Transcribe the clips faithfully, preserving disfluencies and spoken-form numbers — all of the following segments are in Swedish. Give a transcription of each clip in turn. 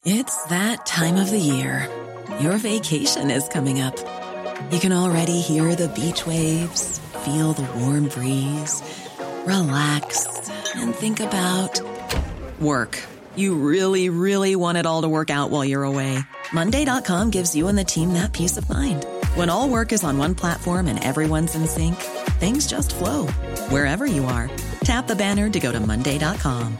It's that time of the year. Your vacation is coming up. You can already hear the beach waves, feel the warm breeze, relax, and think about work. You really, really want it all to work out while you're away. Monday dot com gives you and the team that peace of mind. When all work is on one platform and everyone's in sync, things just flow. Wherever you are, tap the banner to go to monday dot com.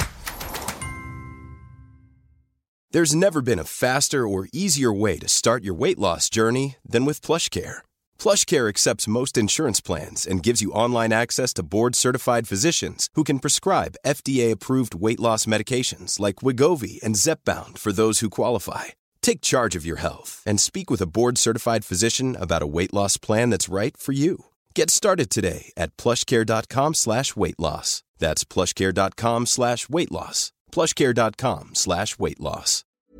There's never been a faster or easier way to start your weight loss journey than with PlushCare. PlushCare accepts most insurance plans and gives you online access to board-certified physicians who can prescribe F D A-approved weight loss medications like Wegovy and Zepbound for those who qualify. Take charge of your health and speak with a board-certified physician about a weight loss plan that's right for you. Get started today at plushcare.com slash weight loss. That's plushcare.com slash weight loss. plushcare.com slash weight loss.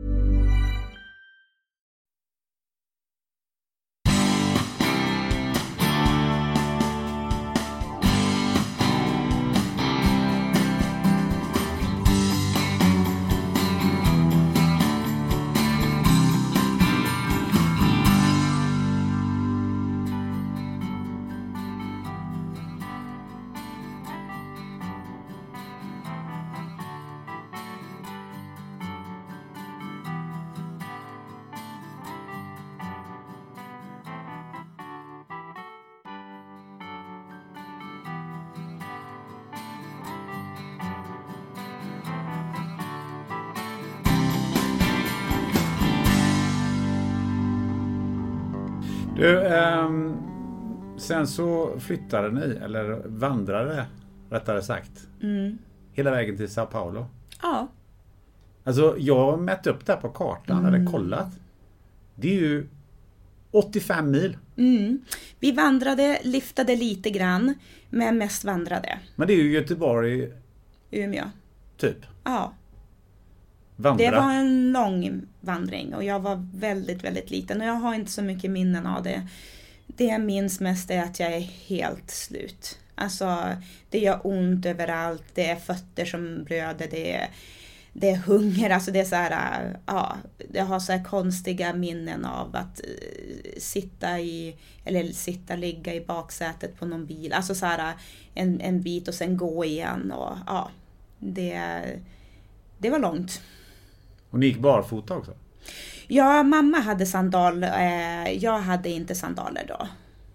Du, um, sen så flyttade ni, eller vandrade rättare sagt, mm. hela vägen till Sao Paulo. Ja. Alltså jag mätte upp det på kartan, mm. eller kollat. Det är ju åttiofem mil. Mm. Vi vandrade, liftade lite grann, men mest vandrade. Men det är ju Göteborg... Umeå. Typ? Ja. Vandra. Det var en lång vandring och jag var väldigt, väldigt liten och jag har inte så mycket minnen av det. Det jag minns mest är att jag är helt slut. Alltså det gör ont överallt, det är fötter som blöder, det är, det är hunger, alltså det är så här, ja, jag har så här konstiga minnen av att uh, sitta i, eller sitta, ligga i baksätet på någon bil, alltså så här en, en bit och sen gå igen och ja, det, det var långt. Och ni gick barfota också? Ja, mamma hade sandal. Eh, jag hade inte sandaler då.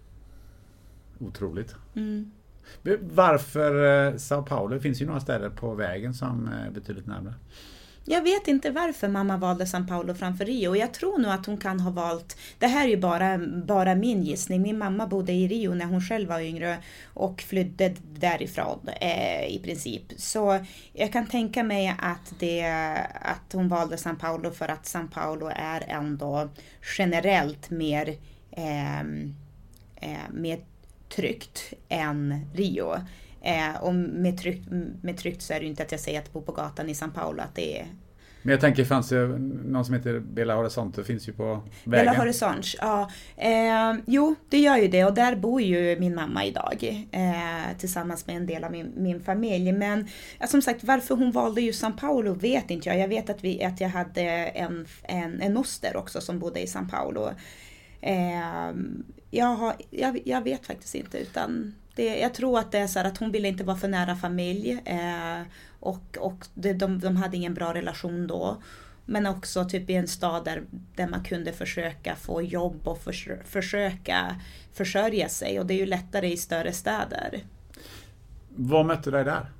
Otroligt. Mm. Varför eh, Sao Paulo? Det finns ju några städer på vägen som är eh, betydligt närmare. Jag vet inte varför mamma valde Sao Paulo framför Rio. Och jag tror nog att hon kan ha valt... Det här är ju bara, bara min gissning. Min mamma bodde i Rio när hon själv var yngre och flydde därifrån eh, i princip. Så jag kan tänka mig att, det, att hon valde Sao Paulo för att Sao Paulo är ändå generellt mer, eh, eh, mer tryggt än Rio. Eh, och med tryggt, med tryggt så är det ju inte att jag säger att bo på gatan i Sao Paulo att det är... Men jag tänker, fanns det någon som heter Belo Horizonte, finns ju på vägen. Belo Horizonte, ja. Eh, jo, det gör ju det och där bor ju min mamma idag eh, tillsammans med en del av min, min familj. Men ja, som sagt, varför hon valde ju Sao Paulo vet inte jag. Jag vet att, vi, att jag hade en, en, en moster också som bodde i Sao Paulo. Eh, jag, har, jag, jag vet faktiskt inte utan... Det, jag tror att det är så här att hon ville inte vara för nära familj eh, och, och det, de, de hade ingen bra relation då. Men också typ i en stad där, där man kunde försöka få jobb och förs, försöka försörja sig. Och det är ju lättare i större städer. Vad mötte dig där?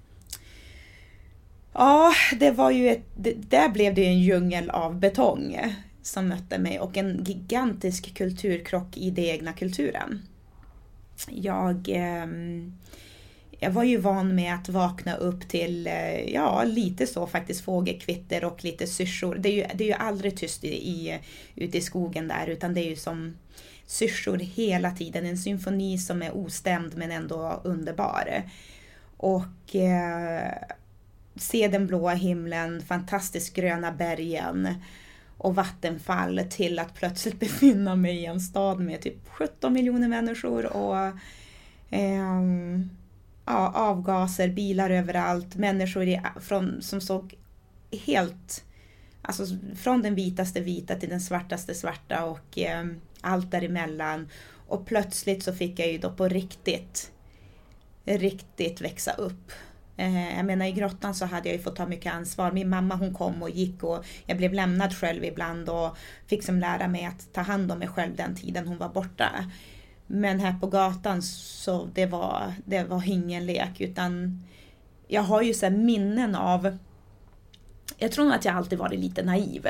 Ja, det var ju ett, det, där blev det en djungel av betong som mötte mig. Och en gigantisk kulturkrock i den egna kulturen. Jag, eh, jag var ju van med att vakna upp till, eh, ja lite så faktiskt fågelkvitter och lite syrsor. Det är ju, det är ju aldrig tyst i, i, ute i skogen där utan det är ju som syrsor hela tiden. En symfoni som är ostämd men ändå underbar. Och eh, se den blåa himlen, fantastiskt gröna bergen och vattenfall till att plötsligt befinna mig i en stad med typ sjutton miljoner människor och eh, ja, avgaser, bilar överallt, människor i, från, som såg helt Alltså från den vitaste vita till den svartaste svarta och eh, allt däremellan. Och plötsligt så fick jag ju då på riktigt, riktigt växa upp. Eh, jag menar i grottan så hade jag ju fått ta mycket ansvar. Min mamma hon kom och gick och jag blev lämnad själv ibland och fick som lära mig att ta hand om mig själv den tiden hon var borta. Men här på gatan så det var, det var ingen lek, utan jag har ju så här minnen av, jag tror att jag alltid varit lite naiv.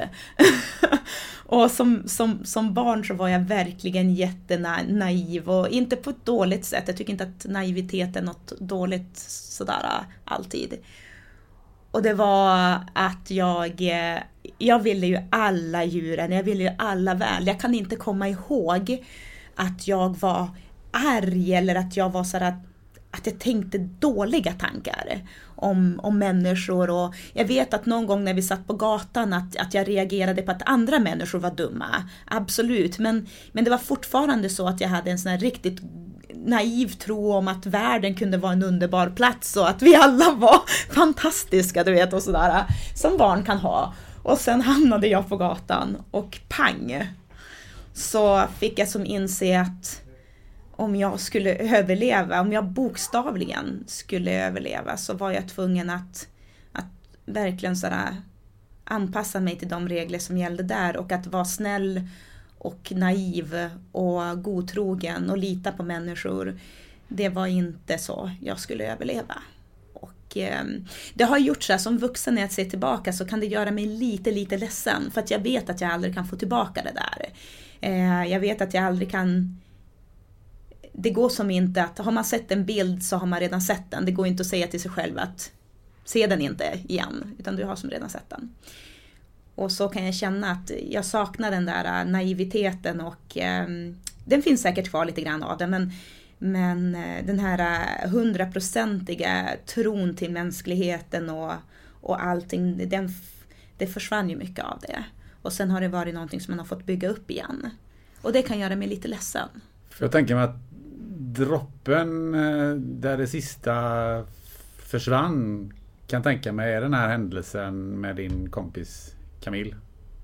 Och som, som, som barn så var jag verkligen jättenaiv och inte på ett dåligt sätt. Jag tycker inte att naivitet är något dåligt sådär alltid. Och det var att jag, jag ville ju alla djuren, jag ville ju alla väl. Jag kan inte komma ihåg att jag var arg eller att jag var sådär, att jag tänkte dåliga tankar om, om människor. Och jag vet att någon gång när vi satt på gatan att, att jag reagerade på att andra människor var dumma. Absolut, men, men det var fortfarande så att jag hade en sån här riktigt naiv tro om att världen kunde vara en underbar plats och att vi alla var fantastiska, du vet, och sådär som barn kan ha. Och sen hamnade jag på gatan och pang, så fick jag som inse att om jag skulle överleva, om jag bokstavligen skulle överleva, så var jag tvungen att, att verkligen sådär anpassa mig till de regler som gällde där, och att vara snäll och naiv och godtrogen och lita på människor. Det var inte så jag skulle överleva. Och eh, det har gjort så här, som vuxen när jag ser tillbaka så kan det göra mig lite, lite ledsen, för att jag vet att jag aldrig kan få tillbaka det där. Eh, jag vet att jag aldrig kan. Det går som inte att, har man sett en bild så har man redan sett den. Det går inte att säga till sig själv att se den inte igen, utan du har som redan sett den. Och så kan jag känna att jag saknar den där naiviteten, och eh, den finns säkert kvar lite grann av den, men, men den här hundraprocentiga tron till mänskligheten och, och allting, den, det försvann ju mycket av det. Och sen har det varit någonting som man har fått bygga upp igen. Och det kan göra mig lite ledsen. För jag tänker mig att droppen där det sista försvann, kan tänka mig, är den här händelsen med din kompis Camille.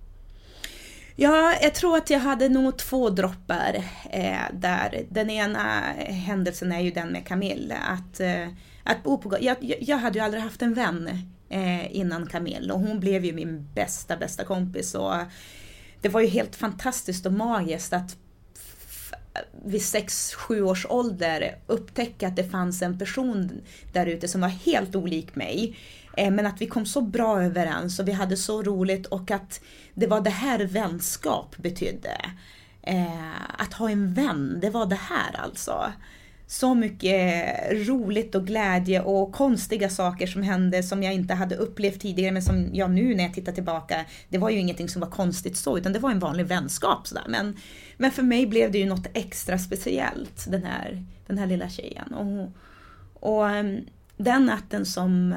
Ja, jag tror att jag hade nog två droppar eh, där. Den ena händelsen är ju den med Camille. Att, eh, att bo på, jag, jag hade ju aldrig haft en vän eh, innan Camille, och hon blev ju min bästa, bästa kompis. Och det var ju helt fantastiskt och magiskt att vid sex sju års ålder upptäcka att det fanns en person där ute som var helt olik mig, eh, men att vi kom så bra överens och vi hade så roligt, och att det var det här vänskap betydde. Eh, att ha en vän, det var det här alltså. Så mycket roligt och glädje och konstiga saker som hände som jag inte hade upplevt tidigare, men som jag nu när jag tittar tillbaka, det var ju ingenting som var konstigt så, utan det var en vanlig vänskap sådär. Men, men för mig blev det ju något extra speciellt, den här, den här lilla tjejen. Och, och den natten som,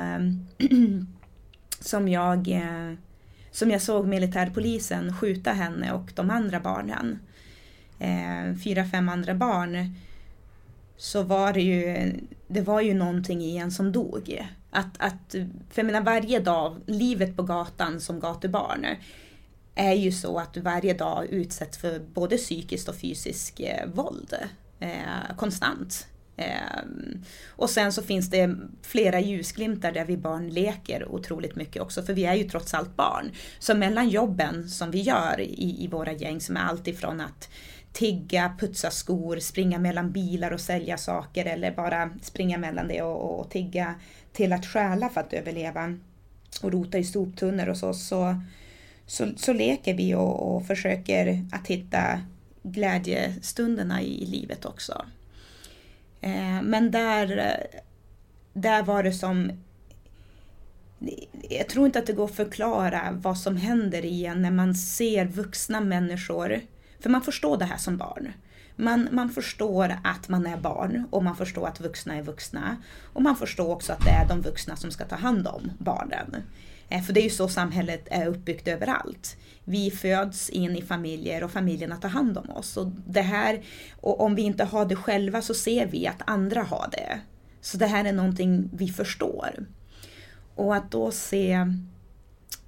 som, jag, som jag såg militärpolisen skjuta henne och de andra barnen, fyra, fem andra barn, så var det ju, det var ju någonting i en som dog. Att, att, för jag menar, varje dag, livet på gatan som gatubarn är ju så att du varje dag utsätts för både psykiskt och fysiskt eh, våld. Eh, konstant. Eh, och sen så finns det flera ljusglimtar där vi barn leker otroligt mycket också, för vi är ju trots allt barn. Så mellan jobben som vi gör i, i våra gäng, som är allt ifrån att tigga, putsa skor, springa mellan bilar och sälja saker, eller bara springa mellan det och, och tigga, till att stjäla för att överleva och rota i soptunnor och så, så, så, så leker vi och, och försöker att hitta glädjestunderna i, i livet också. Eh, men där, där var det som, jag tror inte att det går att förklara vad som händer igen när man ser vuxna människor. För man förstår det här som barn. Man, man förstår att man är barn, och man förstår att vuxna är vuxna. Och man förstår också att det är de vuxna som ska ta hand om barnen. För det är ju så samhället är uppbyggt överallt. Vi föds in i familjer och familjerna tar hand om oss. Och, det här, och om vi inte har det själva så ser vi att andra har det. Så det här är någonting vi förstår. Och att då se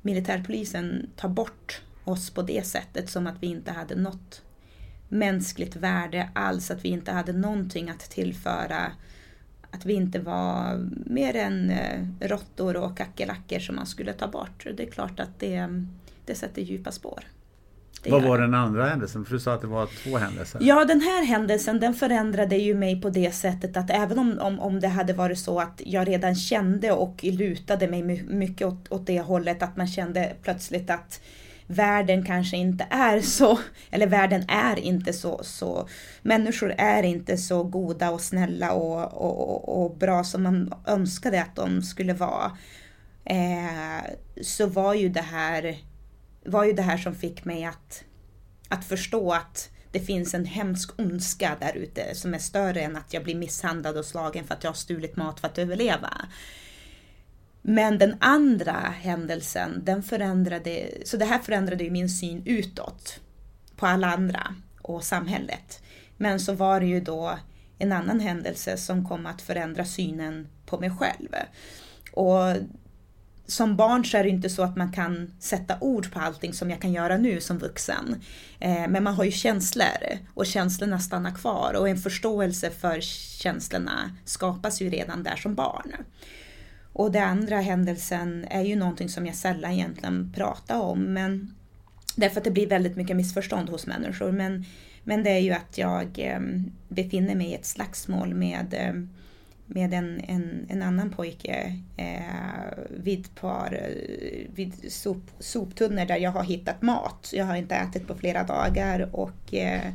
militärpolisen tar bort oss på det sättet, som att vi inte hade något mänskligt värde alls, att vi inte hade någonting att tillföra, att vi inte var mer än råttor och kackerlackor som man skulle ta bort. Det är klart att det, det sätter djupa spår. Det Vad var den andra händelsen? För du sa att det var två händelser. Ja, den här händelsen, den förändrade ju mig på det sättet att även om, om, om det hade varit så att jag redan kände och lutade mig mycket åt, åt det hållet, att man kände plötsligt att världen kanske inte är så, eller världen är inte så, så människor är inte så goda och snälla och, och, och bra som man önskade att de skulle vara. Eh, så var ju det här var ju det här som fick mig att, att förstå att det finns en hemsk ondska där ute som är större än att jag blir misshandlad och slagen för att jag har stulit mat för att överleva. Men den andra händelsen, den förändrade, så det här förändrade ju min syn utåt på alla andra och samhället. Men så var det ju då en annan händelse som kom att förändra synen på mig själv. Och som barn så är det inte så att man kan sätta ord på allting som jag kan göra nu som vuxen. Eh, men man har ju känslor och känslorna stannar kvar och en förståelse för känslorna skapas ju redan där som barn. Och den andra händelsen är ju någonting som jag sällan egentligen pratar om, men därför att det blir väldigt mycket missförstånd hos människor. Men, men det är ju att jag eh, befinner mig i ett slagsmål med eh, med en, en, en annan pojke eh, vid, par, vid sop, soptunnor där jag har hittat mat. Jag har inte ätit på flera dagar och eh,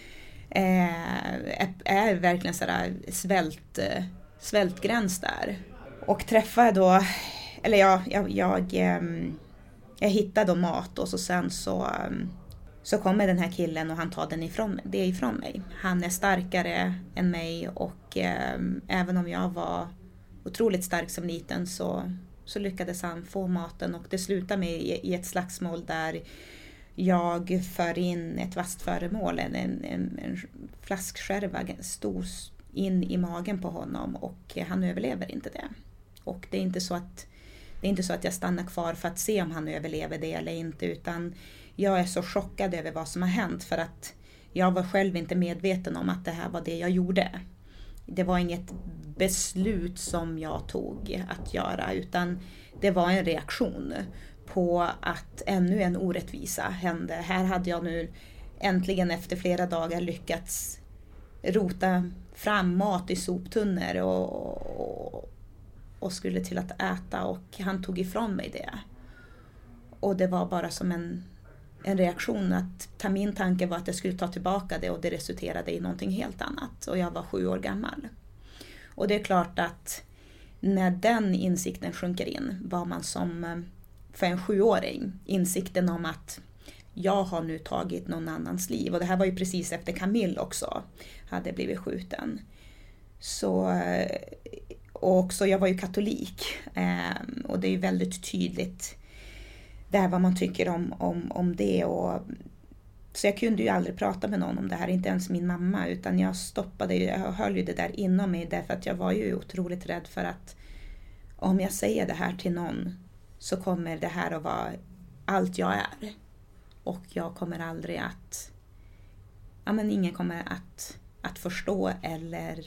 är, är verkligen sådär svält, svältgräns där. Och träffar då, eller ja, jag, jag, jag hittar då mat och så sen så, så kommer den här killen och han tar den ifrån, det ifrån mig. Han är starkare än mig och eh, även om jag var otroligt stark som liten så, så lyckades han få maten och det slutar med i, i ett slagsmål där jag för in ett vasst föremål, en, en, en flaskskärva stor in i magen på honom och han överlever inte det. Och det är inte så att, det är inte så att jag stannar kvar för att se om han överlever det eller inte, utan jag är så chockad över vad som har hänt för att jag var själv inte medveten om att det här var det jag gjorde. Det var inget beslut som jag tog att göra, utan det var en reaktion på att ännu en orättvisa hände. Här hade jag nu äntligen efter flera dagar lyckats rota fram mat i soptunnor och, och, och skulle till att äta och han tog ifrån mig det. Och det var bara som en En reaktion att ta min tanke var att jag skulle ta tillbaka det och det resulterade i någonting helt annat. Och jag var sju år gammal. Och det är klart att när den insikten sjunker in var man som för en sjuåring insikten om att jag har nu tagit någon annans liv. Och det här var ju precis efter Camille också hade blivit skjuten. Så, och också jag var ju katolik och det är ju väldigt tydligt det här vad man tycker om, om, om det. Och, så jag kunde ju aldrig prata med någon om det här, inte ens min mamma, utan jag stoppade, jag höll ju det där inom mig därför att jag var ju otroligt rädd för att om jag säger det här till någon så kommer det här att vara allt jag är. Och jag kommer aldrig att, ja men ingen kommer att, att förstå eller,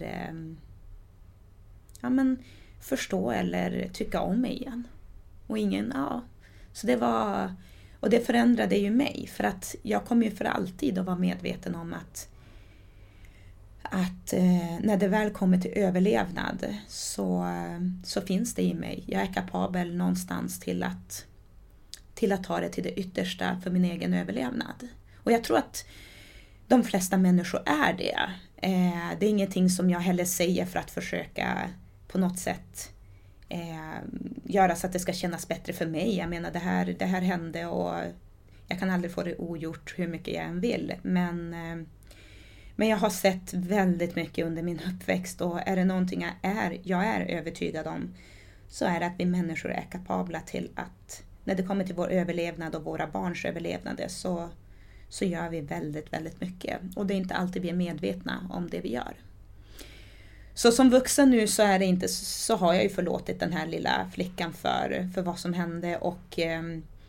ja men förstå eller tycka om mig igen. Och ingen, ja. Så det var, och det förändrade ju mig för att jag kommer ju för alltid att vara medveten om att, att eh, när det väl kommer till överlevnad så, så finns det i mig. Jag är kapabel någonstans till att, till att ta det till det yttersta för min egen överlevnad. Och jag tror att de flesta människor är det. Eh, det är ingenting som jag heller säger för att försöka på något sätt Eh, göra så att det ska kännas bättre för mig. Jag menar det här, det här hände och jag kan aldrig få det ogjort hur mycket jag än vill. Men, eh, men jag har sett väldigt mycket under min uppväxt och är det någonting jag är, jag är övertygad om så är det att vi människor är kapabla till att när det kommer till vår överlevnad och våra barns överlevnad så, så gör vi väldigt, väldigt mycket. Och det är inte alltid vi är medvetna om det vi gör. Så som vuxen nu så, är det inte, så har jag ju förlåtit den här lilla flickan för, för vad som hände och eh,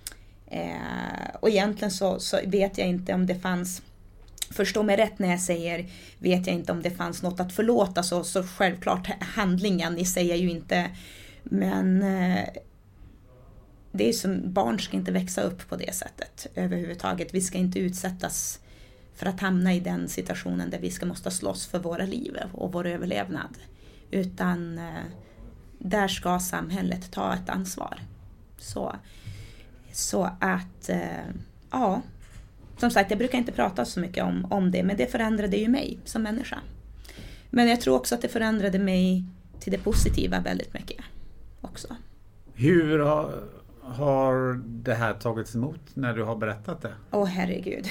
Eh, och egentligen så, så vet jag inte om det fanns, förstå mig rätt när jag säger, vet jag inte om det fanns något att förlåta, så, så självklart handlingen i sig är ju inte, men eh, det är som, barn ska inte växa upp på det sättet överhuvudtaget. Vi ska inte utsättas för att hamna i den situationen där vi ska måste slåss för våra liv och vår överlevnad. Utan eh, där ska samhället ta ett ansvar. Så, så att, eh, ja, som sagt, jag brukar inte prata så mycket om, om det, men det förändrade ju mig som människa. Men jag tror också att det förändrade mig till det positiva väldigt mycket också. Hur har, har det här tagits emot när du har berättat det? Åh, herregud.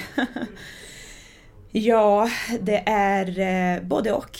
Ja, det är eh, både och.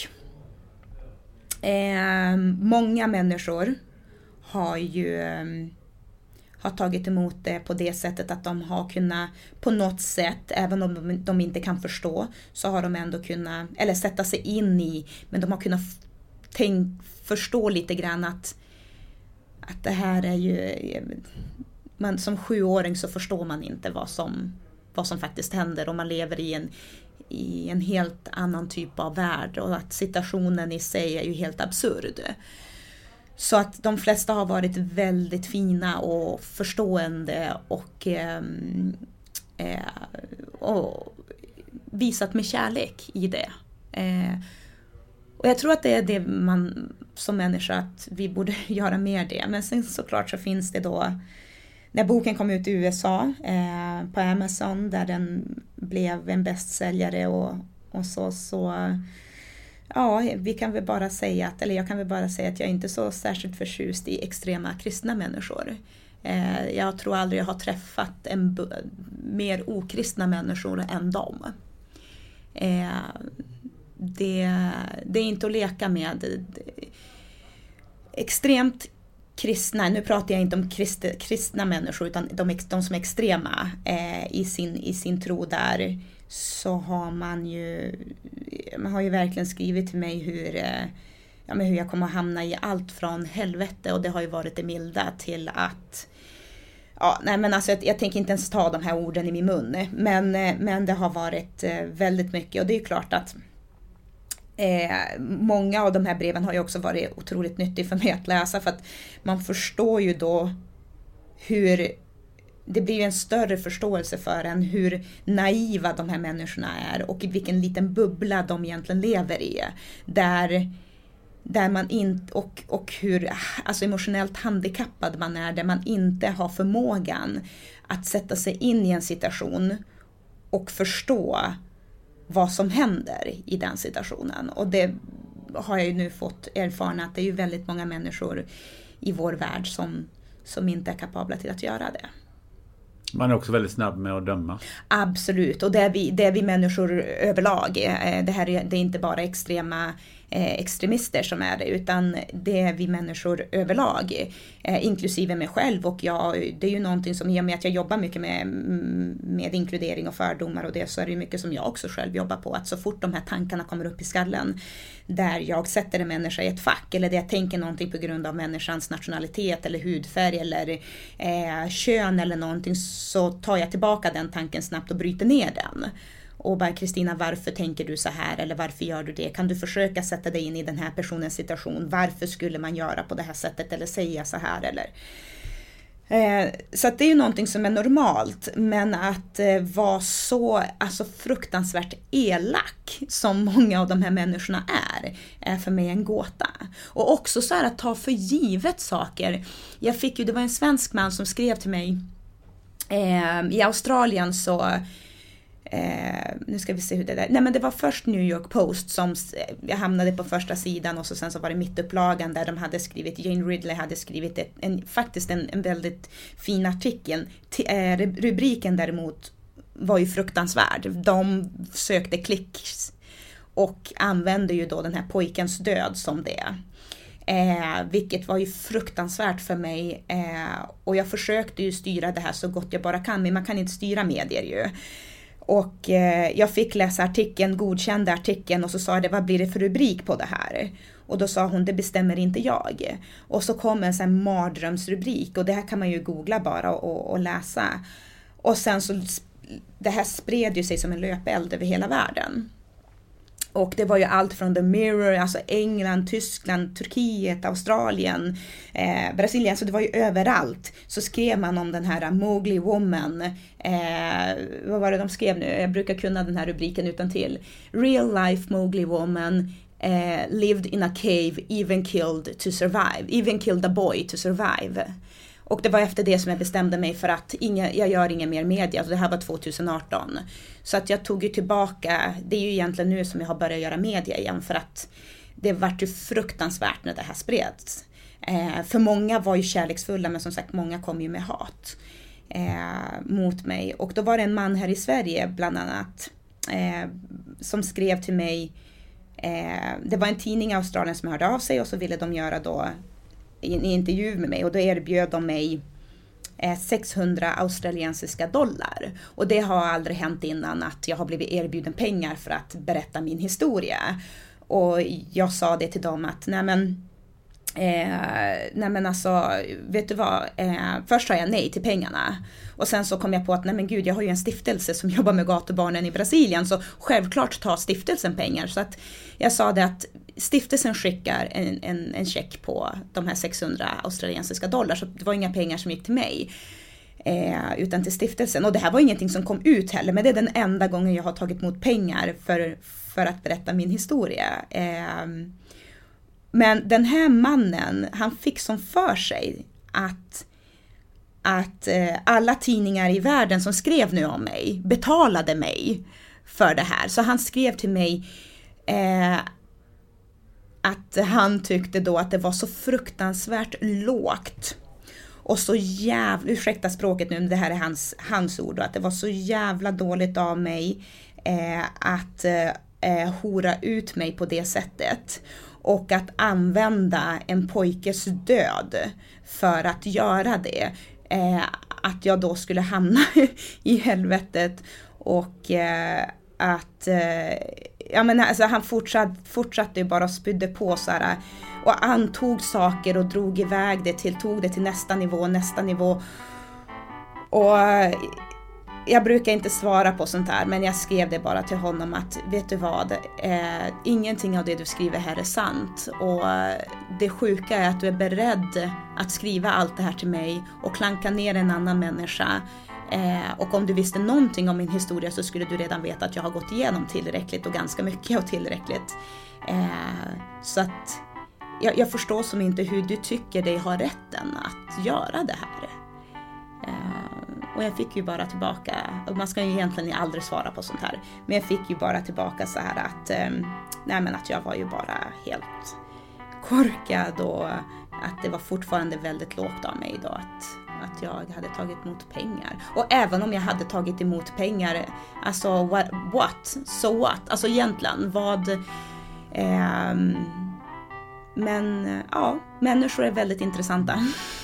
Eh, många människor har ju eh, har tagit emot det på det sättet att de har kunnat på något sätt, även om de, de inte kan förstå, så har de ändå kunnat, eller sätta sig in i, men de har kunnat tänk, förstå lite grann att, att det här är ju, man, som sjuåring så förstår man inte vad som, vad som faktiskt händer, och man lever i en i en helt annan typ av värld, och att situationen i sig är ju helt absurd. Så att de flesta har varit väldigt fina och förstående och, eh, eh, och visat med kärlek i det. Eh, och jag tror att det är det man som människa, att vi borde göra mer det. Men sen såklart så finns det då, när boken kom ut i U S A eh, på Amazon, där den blev en bästsäljare och, och så, så ja, vi kan väl bara säga att, eller jag kan väl bara säga att jag inte är så särskilt förtjust i extrema kristna människor. Eh, jag tror aldrig jag har träffat en b- mer okristna människor än dem. Eh, det, det är inte att leka med. Extremt kristna, nu pratar jag inte om krist, kristna människor, utan de, de som är extrema eh, i, sin, i sin tro där, så har man ju, man har ju verkligen skrivit till mig hur, eh, ja, men hur jag kommer att hamna i allt från helvete, och det har ju varit det milda, till att, ja, nej men alltså jag, jag tänker inte ens ta de här orden i min mun, men, men det har varit eh, väldigt mycket, och det är klart att Eh, många av de här breven har ju också varit otroligt nyttigt för mig att läsa, för att man förstår ju då hur, det blir en större förståelse för en hur naiva de här människorna är, och i vilken liten bubbla de egentligen lever i, där, där man inte, och, och hur alltså emotionellt handikappad man är, där man inte har förmågan att sätta sig in i en situation och förstå vad som händer i den situationen. Och det har jag ju nu fått erfara, att det är ju väldigt många människor i vår värld som, som inte är kapabla till att göra det. Man är också väldigt snabb med att döma. Absolut, och det är vi, det är vi människor överlag. Det här är, det är inte bara extrema eh, extremister som är det, utan det är vi människor överlag, eh, inklusive mig själv. Och jag, det är ju någonting som, i och med att jag jobbar mycket med, med inkludering och fördomar och det, så är det mycket som jag också själv jobbar på. Att så fort de här tankarna kommer upp i skallen, där jag sätter en människa i ett fack, eller där jag tänker någonting på grund av människans nationalitet eller hudfärg eller eh, kön eller någonting, så tar jag tillbaka den tanken snabbt och bryter ner den. Och bara, Kristina, varför tänker du så här? Eller varför gör du det? Kan du försöka sätta dig in i den här personens situation? Varför skulle man göra på det här sättet eller säga så här? Eller... Eh, så att det är ju någonting som är normalt. Men att eh, vara så alltså, fruktansvärt elak som många av de här människorna är, är för mig en gåta. Och också så här att ta för givet saker. Jag fick ju, det var en svensk man som skrev till mig. Eh, I Australien så... Eh, nu ska vi se hur det där. Nej, men det var först New York Post som jag hamnade på första sidan, och så sen så var det mittupplagan där de hade skrivit, Jane Ridley hade skrivit ett, en, faktiskt en, en väldigt fin artikel. T- eh, rubriken däremot var ju fruktansvärd. De sökte klicks och använde ju då den här pojkens död som det. Eh, vilket var ju fruktansvärt för mig, eh, och jag försökte ju styra det här så gott jag bara kan, men man kan inte styra medier ju. Och eh, jag fick läsa artikeln, godkände artikeln, och så sa det, vad blir det för rubrik på det här? Och då sa hon, det bestämmer inte jag. Och så kom en sån här mardrömsrubrik, och det här kan man ju googla bara och, och läsa. Och sen så, det här spred ju sig som en löpeld över hela världen. Och det var ju allt från The Mirror, alltså England, Tyskland, Turkiet, Australien, eh, Brasilien. Så det var ju överallt. Så skrev man om den här Mowgli Woman. Eh, vad var det de skrev nu? Jag brukar kunna den här rubriken utan till. Real life Mowgli Woman eh, lived in a cave, even killed to survive. Even killed a boy to survive. Och det var efter det som jag bestämde mig för att inga, jag gör ingen mer media. Det här var tjugoarton. Så att jag tog ju tillbaka, det är ju egentligen nu som jag har börjat göra media igen. För att det vart ju fruktansvärt när det här spreds. Eh, för många var ju kärleksfulla, men som sagt många kom ju med hat eh, mot mig. Och då var det en man här i Sverige bland annat eh, som skrev till mig. Eh, det var en tidning i Australien som hörde av sig och så ville de göra då en intervju med mig och då erbjöd de mig sexhundra australiensiska dollar. Och det har aldrig hänt innan att jag har blivit erbjuden pengar för att berätta min historia. Och jag sa det till dem att nej men Eh, nej men alltså, vet du vad, eh, först sa jag nej till pengarna och sen så kom jag på att nej men gud, jag har ju en stiftelse som jobbar med gatubarnen i Brasilien, så självklart tar stiftelsen pengar. Så att jag sa det att stiftelsen skickar en, en, en check på de här sexhundra australiensiska dollar, så det var inga pengar som gick till mig eh, utan till stiftelsen. Och det här var ingenting som kom ut heller, men det är den enda gången jag har tagit emot pengar för, för att berätta min historia. eh, Men den här mannen, han fick som för sig att, att eh, alla tidningar i världen som skrev nu om mig betalade mig för det här. Så han skrev till mig eh, att han tyckte då att det var så fruktansvärt lågt. Och så jävla, ursäkta språket nu, men det här är hans, hans ord. Då, att det var så jävla dåligt av mig eh, att eh, hora ut mig på det sättet. Och att använda en pojkes död för att göra det. Eh, att jag då skulle hamna i helvetet. Och eh, att eh, ja, men alltså, han fortsatt, fortsatte ju bara och spydde på så här. Och antog saker och drog iväg det till, tog det till nästa nivå, nästa nivå. Och jag brukar inte svara på sånt här, men jag skrev det bara till honom att vet du vad, eh, ingenting av det du skriver här är sant. Och det sjuka är att du är beredd att skriva allt det här till mig och klanka ner en annan människa. Eh, och om du visste någonting om min historia så skulle du redan veta att jag har gått igenom tillräckligt och ganska mycket och tillräckligt. Eh, så att jag, jag förstår som inte hur du tycker dig ha rätten att göra det här. Eh, Och jag fick ju bara tillbaka, och man ska ju egentligen aldrig svara på sånt här, men jag fick ju bara tillbaka så här att, nej men att jag var ju bara helt korkad och att det var fortfarande väldigt lågt av mig då att, att jag hade tagit emot pengar. Och även om jag hade tagit emot pengar, alltså what, what? So what? Alltså egentligen, vad... Eh, men ja, människor är väldigt intressanta.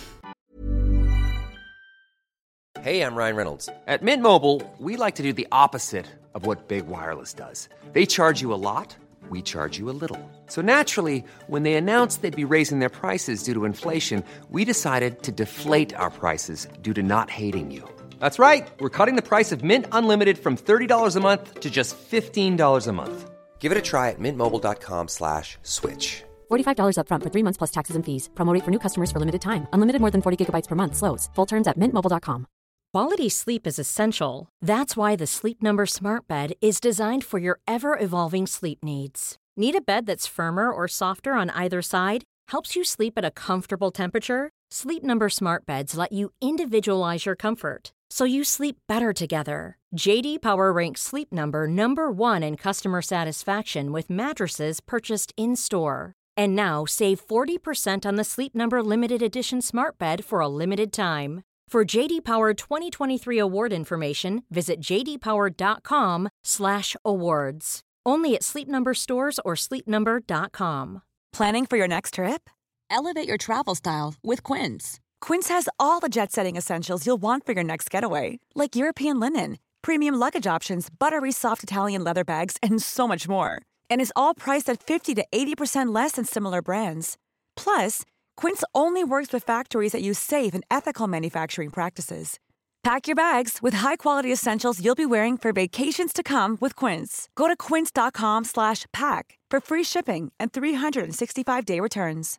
Hey, I'm Ryan Reynolds. At Mint Mobile, we like to do the opposite of what Big Wireless does. They charge you a lot, we charge you a little. So naturally, when they announced they'd be raising their prices due to inflation, we decided to deflate our prices due to not hating you. That's right. We're cutting the price of Mint Unlimited from thirty dollars a month to just fifteen dollars a month. Give it a try at mintmobile.com slash switch. forty-five dollars up front for three months plus taxes and fees. Promo rate for new customers for limited time. Unlimited more than forty gigabytes per month slows. Full terms at mint mobile dot com. Quality sleep is essential. That's why the Sleep Number Smart Bed is designed for your ever-evolving sleep needs. Need a bed that's firmer or softer on either side? Helps you sleep at a comfortable temperature? Sleep Number Smart Beds let you individualize your comfort, so you sleep better together. J D Power ranks Sleep Number number one in customer satisfaction with mattresses purchased in-store. And now save forty percent on the Sleep Number Limited Edition Smart Bed for a limited time. For J D Power twenty twenty-three award information, visit j d power dot com slash awards. Only at Sleep Number stores or sleep number dot com. Planning for your next trip? Elevate your travel style with Quince. Quince has all the jet-setting essentials you'll want for your next getaway, like European linen, premium luggage options, buttery soft Italian leather bags, and so much more. And is all priced at fifty to eighty percent less than similar brands. Plus, Quince only works with factories that use safe and ethical manufacturing practices. Pack your bags with high-quality essentials you'll be wearing for vacations to come with Quince. Go to quince.com slash pack for free shipping and three sixty-five day returns.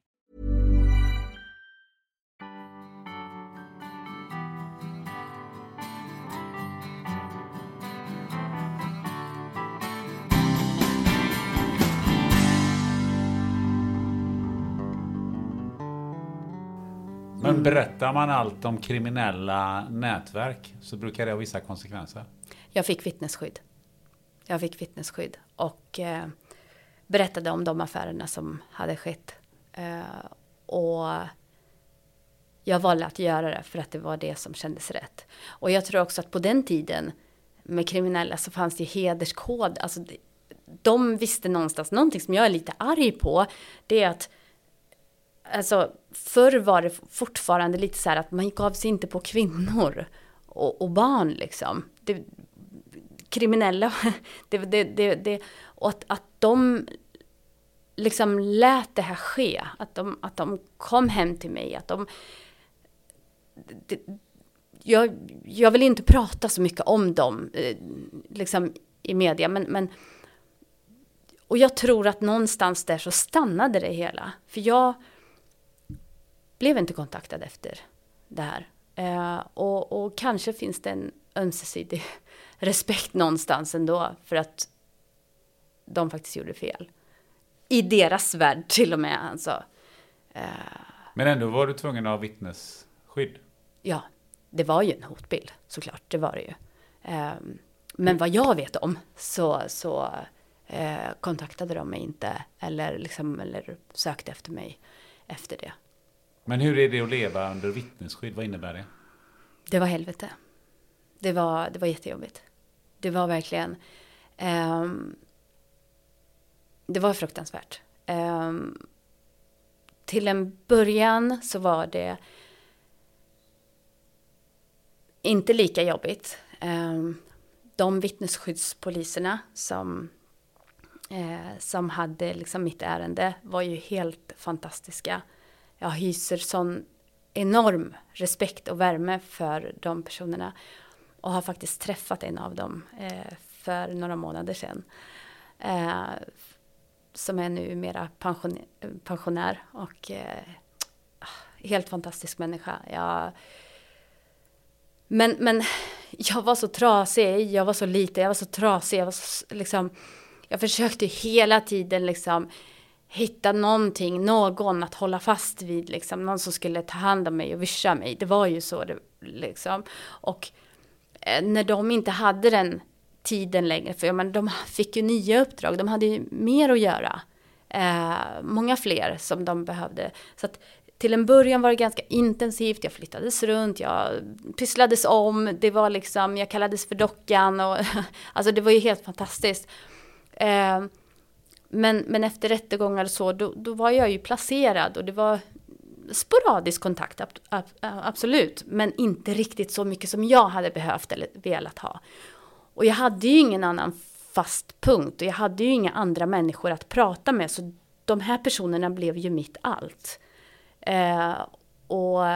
Men berättar man allt om kriminella nätverk så brukar det ha vissa konsekvenser. Jag fick vittnesskydd. Jag fick vittnesskydd och eh, berättade om de affärerna som hade skett. Eh, och jag valde att göra det för att det var det som kändes rätt. Och jag tror också att på den tiden med kriminella så fanns det hederskod. Alltså de, de visste någonstans, någonting som jag är lite arg på, det är att alltså, förr var det fortfarande lite så här att man gav sig inte på kvinnor och, och barn liksom. Det, kriminella, det, det, det, det, och att, att de liksom lät det här ske. Att de, att de kom hem till mig. Att de, det, jag, jag vill inte prata så mycket om dem liksom i media, men, men och jag tror att någonstans där så stannade det hela. För jag blev inte kontaktad efter det här. Eh, och, och kanske finns det en ömsesidig respekt någonstans ändå för att de faktiskt gjorde fel. I deras värld till och med. Alltså. Eh, Men ändå var du tvungen att ha vittnesskydd? Ja, det var ju en hotbild såklart. Det var det ju. Eh, men vad jag vet om så, så eh, kontaktade de mig inte. Eller, liksom, eller sökte efter mig efter det. Men hur är det att leva under vittnesskydd? Vad innebär det? Det var helvete. Det var, det var jättejobbigt. Det var verkligen... Um, det var fruktansvärt. Um, till en början så var det inte lika jobbigt. Um, de vittnesskyddspoliserna som, uh, som hade liksom mitt ärende var ju helt fantastiska. Jag hyser sån enorm respekt och värme för de personerna. Och har faktiskt träffat en av dem eh, för några månader sedan. Eh, som är nu mera pension, pensionär. Och eh, helt fantastisk människa. Jag, men, men jag var så trasig. Jag var så liten. Jag var så trasig. Jag, var så, liksom, jag försökte hela tiden liksom... hitta någonting, någon att hålla fast vid, liksom, någon som skulle ta hand om mig och vischa mig. Det var ju så det, liksom. Och eh, när de inte hade den tiden längre, för ja, men de fick ju nya uppdrag, de hade ju mer att göra. Eh, många fler som de behövde. Så att till en början var det ganska intensivt, jag flyttades runt, jag pysslades om, det var liksom, jag kallades för dockan och alltså det var ju helt fantastiskt. Eh, Men, men efter rättegångar så, då, då var jag ju placerad och det var sporadisk kontakt, ab, ab, absolut. Men inte riktigt så mycket som jag hade behövt eller velat ha. Och jag hade ju ingen annan fast punkt och jag hade ju inga andra människor att prata med. Så de här personerna blev ju mitt allt. Eh, och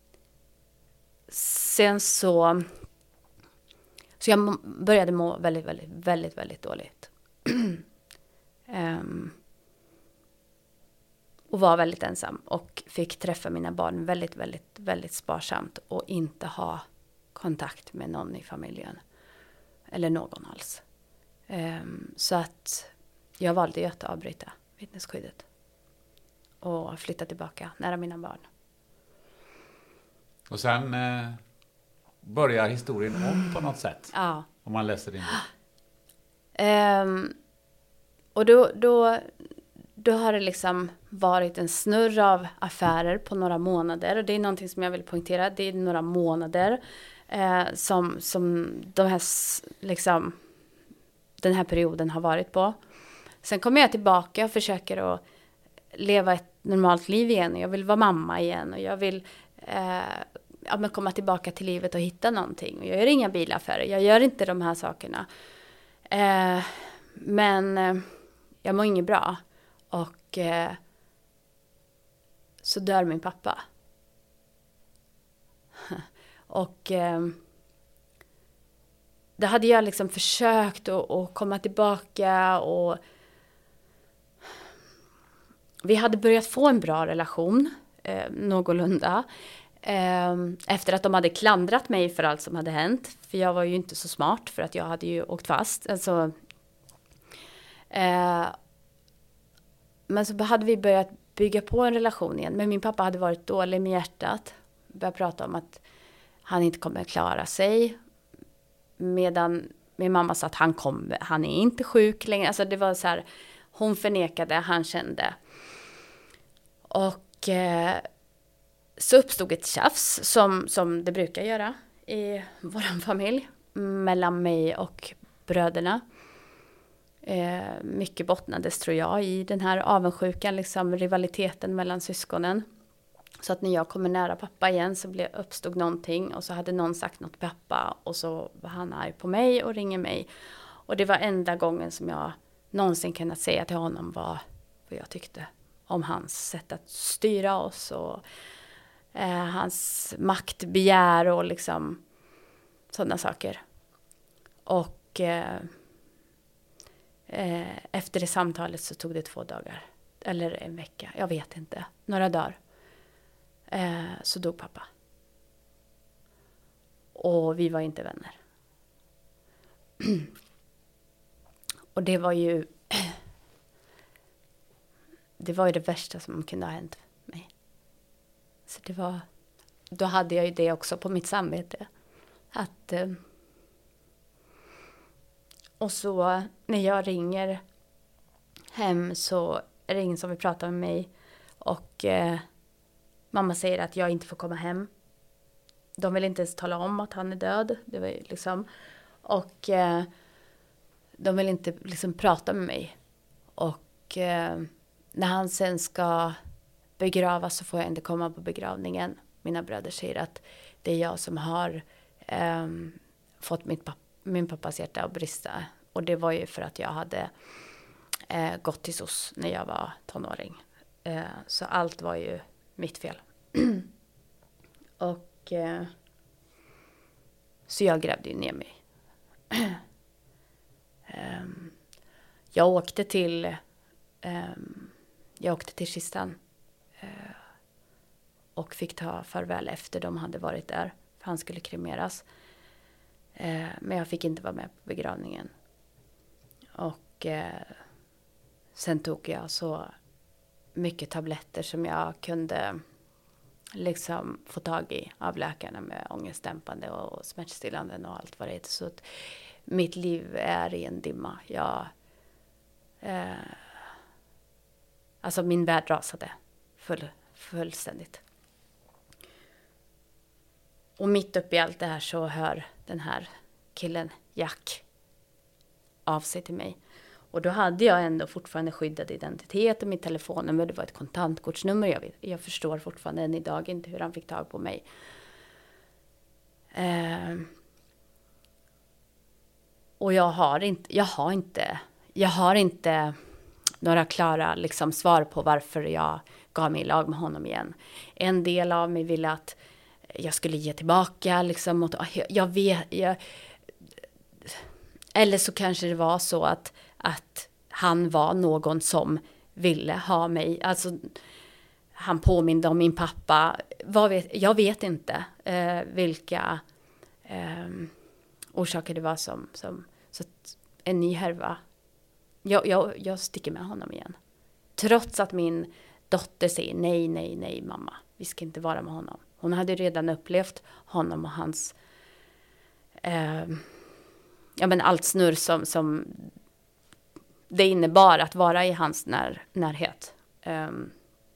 sen så, så jag började må väldigt, väldigt, väldigt, väldigt dåligt. Um, och var väldigt ensam och fick träffa mina barn väldigt, väldigt, väldigt sparsamt och inte ha kontakt med någon i familjen eller någon alls. Um, så att jag valde ju att avbryta vittnesskyddet och flytta tillbaka nära mina barn. Och sen eh, börjar historien om på något sätt. Ja. Om man läser din bok. Um, Och då, då, då har det liksom varit en snurr av affärer på några månader. Och det är någonting som jag vill poängtera. Det är några månader eh, som, som de här, liksom, den här perioden har varit på. Sen kommer jag tillbaka och försöker att leva ett normalt liv igen. Jag vill vara mamma igen. Och jag vill eh, ja, men komma tillbaka till livet och hitta någonting. Och jag gör inga bilaffärer. Jag gör inte de här sakerna. Eh, men... Eh, Jag mår inget bra. Och eh, så dör min pappa. och eh, det hade jag liksom försökt att, att komma tillbaka, och vi hade börjat få en bra relation, eh, någorlunda. Eh, efter att de hade klandrat mig för allt som hade hänt. För jag var ju inte så smart, för att jag hade ju åkt fast. Alltså, eh, men så hade vi börjat bygga på en relation igen. Men min pappa hade varit dålig med hjärtat. Började prata om att han inte kommer klara sig. Medan min mamma sa att han, kom, han är inte sjuk längre. Alltså det var så här, hon förnekade, han kände. Och eh, så uppstod ett tjafs som, som det brukar göra i vår familj. Mellan mig och bröderna. Eh, mycket bottnades, tror jag, i den här avundsjukan, liksom rivaliteten mellan syskonen. Så att när jag kommer nära pappa igen så blev, uppstod någonting, och så hade någon sagt något till pappa, och så var han arg på mig och ringer mig. Och det var enda gången som jag någonsin kunnat säga till honom vad, vad jag tyckte om hans sätt att styra oss, och eh, hans maktbegär och liksom sådana saker. Och eh, eh, efter det samtalet så tog det två dagar, eller en vecka, jag vet inte, några dagar. Eh, så dog pappa. Och vi var inte vänner. Och det var ju det var ju det värsta som kunde ha hänt mig. Så det var, då hade jag ju det också på mitt samvete. Att eh, och så när jag ringer hem så är det ingen som vill prata med mig, och eh, mamma säger att jag inte får komma hem. De vill inte ens tala om att han är död. Det var liksom, och eh, de vill inte liksom prata med mig. Och eh, när han sen ska begravas så får jag inte komma på begravningen. Mina bröder säger att det är jag som har eh, fått mitt papp- min pappas hjärta att brista. Och det var ju för att jag hade eh, gått till S O S när jag var tonåring. Eh, så allt var ju mitt fel. Och eh, så jag grävde ju ner mig. um, jag åkte till um, jag åkte till kistan uh, och fick ta farväl efter de hade varit där, för han skulle kremeras. Uh, men jag fick inte vara med på begravningen. Och uh, sen tog jag så mycket tabletter som jag kunde liksom få tag i av läkarna, med ångestdämpande och smärtstillande och allt vad det heter. Så att mitt liv är i en dimma. Jag, eh, alltså min värld rasade full, fullständigt. Och mitt uppe i allt det här så hör den här killen, Jack, av sig till mig. Och då hade jag ändå fortfarande skyddad identitet, och mitt telefonnummer, det var ett kontantkortsnummer. Jag, vet, jag förstår fortfarande än idag inte hur han fick tag på mig. Eh, och jag har inte, jag har inte, jag har inte några klara liksom, svar på varför jag gav mig i lag med honom igen. En del av mig ville att jag skulle ge tillbaka. Liksom, och, jag vet, jag, eller så kanske det var så att att han var någon som ville ha mig. Alltså, han påminde om min pappa. Vad vet, jag vet inte eh, vilka eh, orsaker det var som... som så att en ny härva. Jag, jag, jag sticker med honom igen. Trots att min dotter säger nej, nej, nej mamma. Vi ska inte vara med honom. Hon hade redan upplevt honom och hans... Eh, ja, men allt snurr som... som det innebar att vara i hans när, närhet. Um,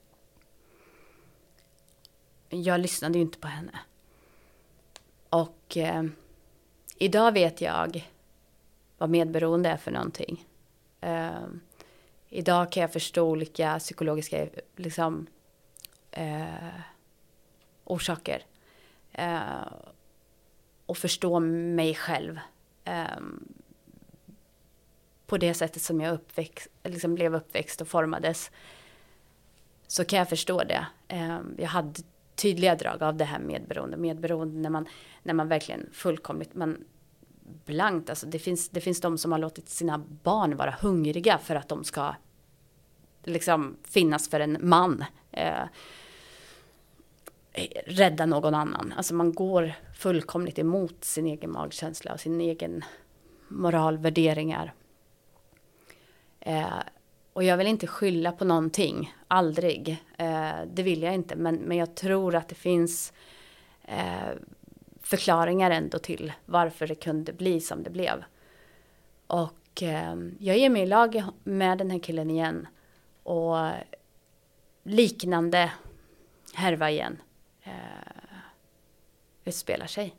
jag lyssnade ju inte på henne. Och uh, idag vet jag vad medberoende är för någonting. Uh, idag kan jag förstå olika psykologiska liksom, uh, orsaker. Uh, och förstå mig själv. Um, på det sättet som jag uppväxt, liksom blev uppväxt och formades, så kan jag förstå det. Jag hade tydliga drag av det här medberoende. Medberoende när man, när man verkligen fullkomligt, man blankt. Alltså det finns, det finns de som har låtit sina barn vara hungriga för att de ska liksom finnas för en man. Eh, rädda någon annan. Alltså man går fullkomligt emot sin egen magkänsla och sin egen moralvärderingar. Eh, och jag vill inte skylla på någonting. Aldrig. Eh, det vill jag inte. Men, men jag tror att det finns eh, förklaringar ändå till varför det kunde bli som det blev. Och eh, jag ger mig i lag med den här killen igen. Och liknande härva igen. Eh, utspelar sig.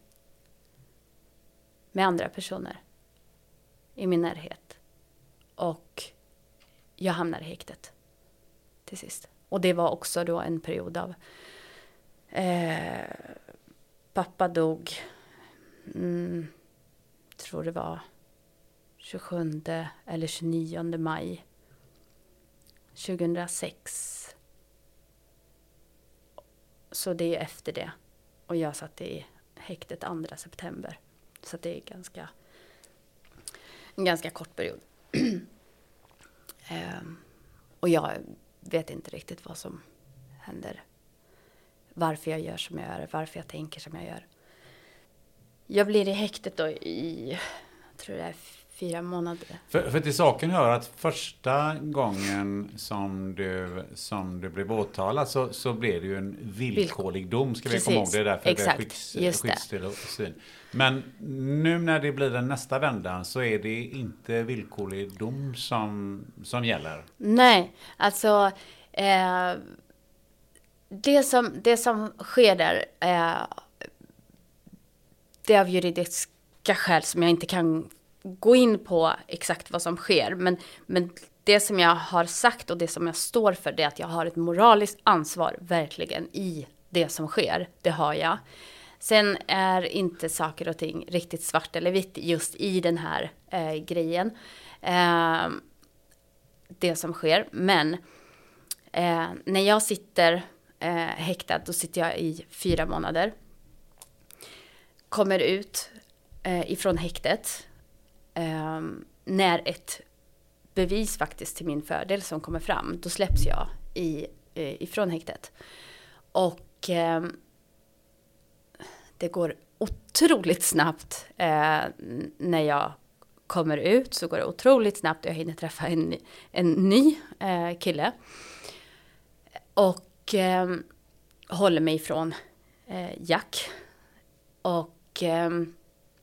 Med andra personer. I min närhet. Och jag hamnar i häktet. Till sist. Och det var också då en period av. Eh, pappa dog. Mm, tror det var. tjugosjunde eller tjugonionde maj. tjugohundrasex. Så det är efter det. Och jag satt i häktet andra september. Så det är ganska, en ganska kort period. um, och jag vet inte riktigt vad som händer. Varför jag gör som jag gör. Varför jag tänker som jag gör. Jag blir i häktet då i, jag tror det är fyra månader. För, för till saken hör att första gången som du, som du blev åtalad så, så blev det ju en villkorlig dom. Ska vi komma ihåg det är därför Exakt. det är skydds, skyddstillsyn. Men nu när det blir den nästa vändan så är det inte villkorlig dom som, som gäller. Nej, alltså eh, det, som, det som sker där eh, det är av juridiska skäl som jag inte kan gå in på exakt vad som sker. Men, men det som jag har sagt och det som jag står för det är att jag har ett moraliskt ansvar verkligen i det som sker. Det har jag. Sen är inte saker och ting riktigt svart eller vitt just i den här eh, grejen. Eh, det som sker. Men eh, när jag sitter eh, häktad då sitter jag i fyra månader. Kommer ut eh, ifrån häktet. Um, när ett bevis faktiskt till min fördel som kommer fram, då släpps jag i, uh, ifrån häktet. Och um, det går otroligt snabbt uh, när jag kommer ut så går det otroligt snabbt och jag hinner träffa en, en ny uh, kille. Och um, håller mig ifrån uh, Jack. Och um,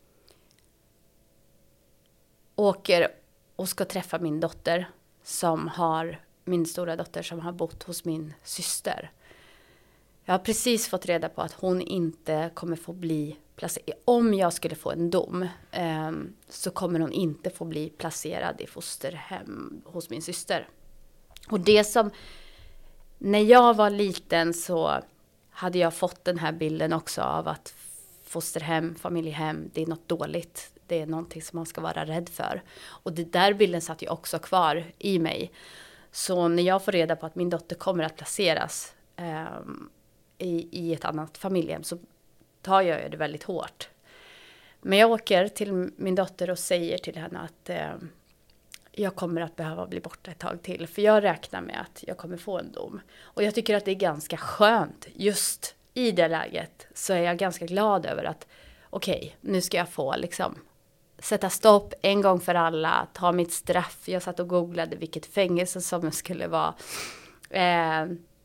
åker och ska träffa min dotter som har, min stora dotter som har bott hos min syster. Jag har precis fått reda på att hon inte kommer få bli placerad. Om jag skulle få en dom eh, så kommer hon inte få bli placerad i fosterhem hos min syster. Och det som, när jag var liten så hade jag fått den här bilden också av att fosterhem, familjehem, det är något dåligt. Det är någonting som man ska vara rädd för. Och det där bilden satt ju också kvar i mig. Så när jag får reda på att min dotter kommer att placeras eh, i, i ett annat familjehem så tar jag det väldigt hårt. Men jag åker till min dotter och säger till henne att eh, jag kommer att behöva bli borta ett tag till. För jag räknar med att jag kommer få en dom. Och jag tycker att det är ganska skönt. Just i det läget så är jag ganska glad över att okej, okay, nu ska jag få liksom sätta stopp en gång för alla, ta mitt straff. Jag satt och googlade vilket fängelse som skulle vara eh,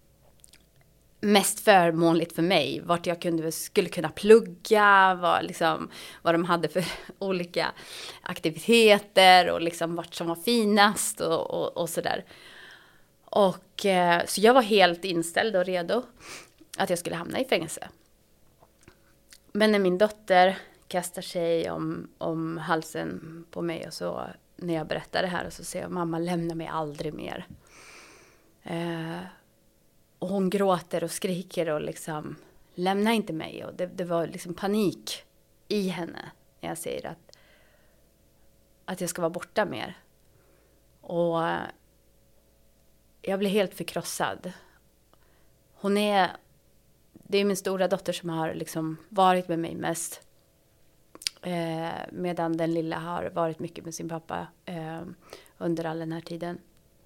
mest förmånligt för mig. Vart jag kunde, skulle kunna plugga, vad, liksom, vad de hade för olika aktiviteter och liksom vart som var finast och, och, och sådär. Och, eh, så jag var helt inställd och redo att jag skulle hamna i fängelse. Men när min dotter kastar sig om, om halsen på mig och så när jag berättar det här och så säger jag, mamma lämna mig aldrig mer. Eh, och hon gråter och skriker och liksom lämna inte mig. Och det, det var liksom panik i henne när jag säger att, att jag ska vara borta mer. Och jag blir helt förkrossad. Hon är, det är min stora dotter som har liksom varit med mig mest. Eh, medan den lilla har varit mycket med sin pappa eh, under all den här tiden.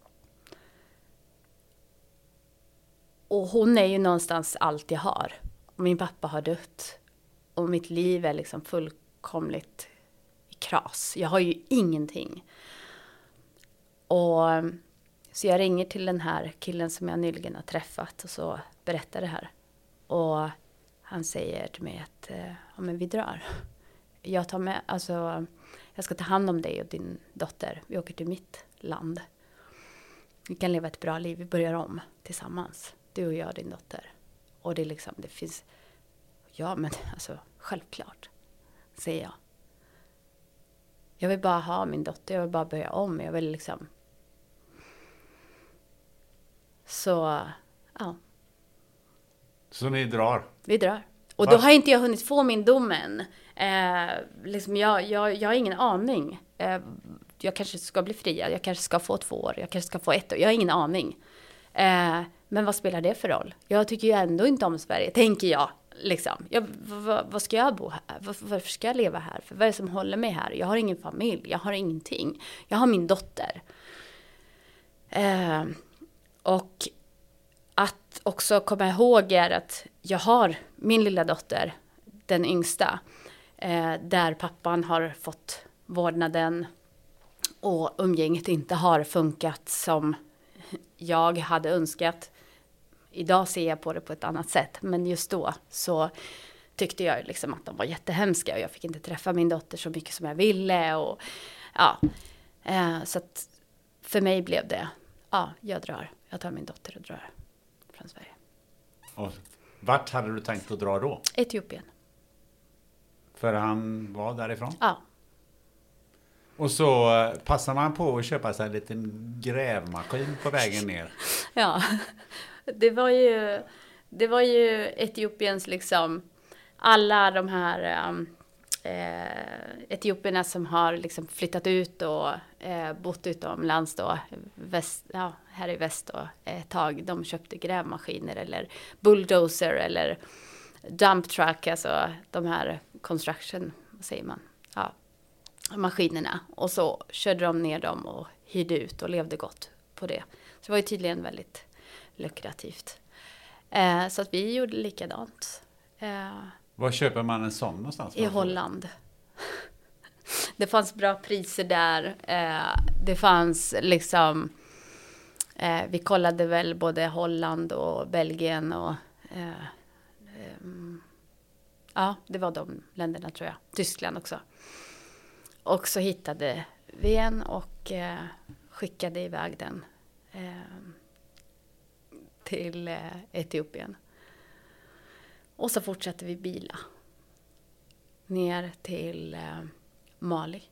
Och hon är ju någonstans allt jag har. Och min pappa har dött. Och mitt liv är liksom fullkomligt i kras. Jag har ju ingenting. Och så jag ringer till den här killen som jag nyligen har träffat och så berättar det här. Och han säger till mig att ja, men vi drar. Jag tar med, alltså, jag ska ta hand om dig och din dotter. Vi åker till mitt land. Vi kan leva ett bra liv. Vi börjar om tillsammans. Du och jag och din dotter. Och det är liksom, det finns, ja men alltså självklart, säger jag. Jag vill bara ha min dotter, jag vill bara börja om. Jag vill liksom, så, ja. Så ni drar? Vi drar. Och Va? Då har inte jag hunnit få min dom än. Eh, liksom jag, jag, jag har ingen aning. Eh, jag kanske ska bli fria, jag kanske ska få två år, jag kanske ska få ett år. Jag har ingen aning. Eh, men vad spelar det för roll? Jag tycker ju ändå inte om Sverige, tänker jag. Liksom. Jag vad, vad ska jag bo här? Var, varför ska jag leva här? För vad är det som håller mig här? Jag har ingen familj, jag har ingenting. Jag har min dotter. Eh, och att också komma ihåg är att jag har min lilla dotter, den yngsta, eh, där pappan har fått vårdnaden och umgänget inte har funkat som jag hade önskat. Idag ser jag på det på ett annat sätt, men just då så tyckte jag liksom att de var jättehemska och jag fick inte träffa min dotter så mycket som jag ville. Och, ja, eh, så att för mig blev det, ja, jag drar. Jag tar min dotter och drar från Sverige. Och vart hade du tänkt att dra då? Etiopien. För han var därifrån? Ja. Och så passar man på att köpa sig en liten grävmaskin på vägen ner. Ja, det var ju, det var ju Etiopiens liksom, alla de här um, eh, etiopierna som har liksom flyttat ut och eh, bott utomlands då, väst, ja, här i väst då, ett tag. De köpte grävmaskiner eller bulldozer eller dump truck, alltså de här construction, vad säger man? Ja, maskinerna. Och så körde de ner dem och hyrde ut och levde gott på det. Så det var ju tydligen väldigt lukrativt. Eh, så att vi gjorde likadant. Eh, Var köper man en sån någonstans? I Holland. Det fanns bra priser där. Eh, det fanns liksom, eh, vi kollade väl både Holland och Belgien och eh, eh, ja, det var de länderna tror jag. Tyskland också. Och så hittade vi en och eh, skickade iväg den eh, till eh, Etiopien. Och så fortsatte vi bila ner till eh, Mali.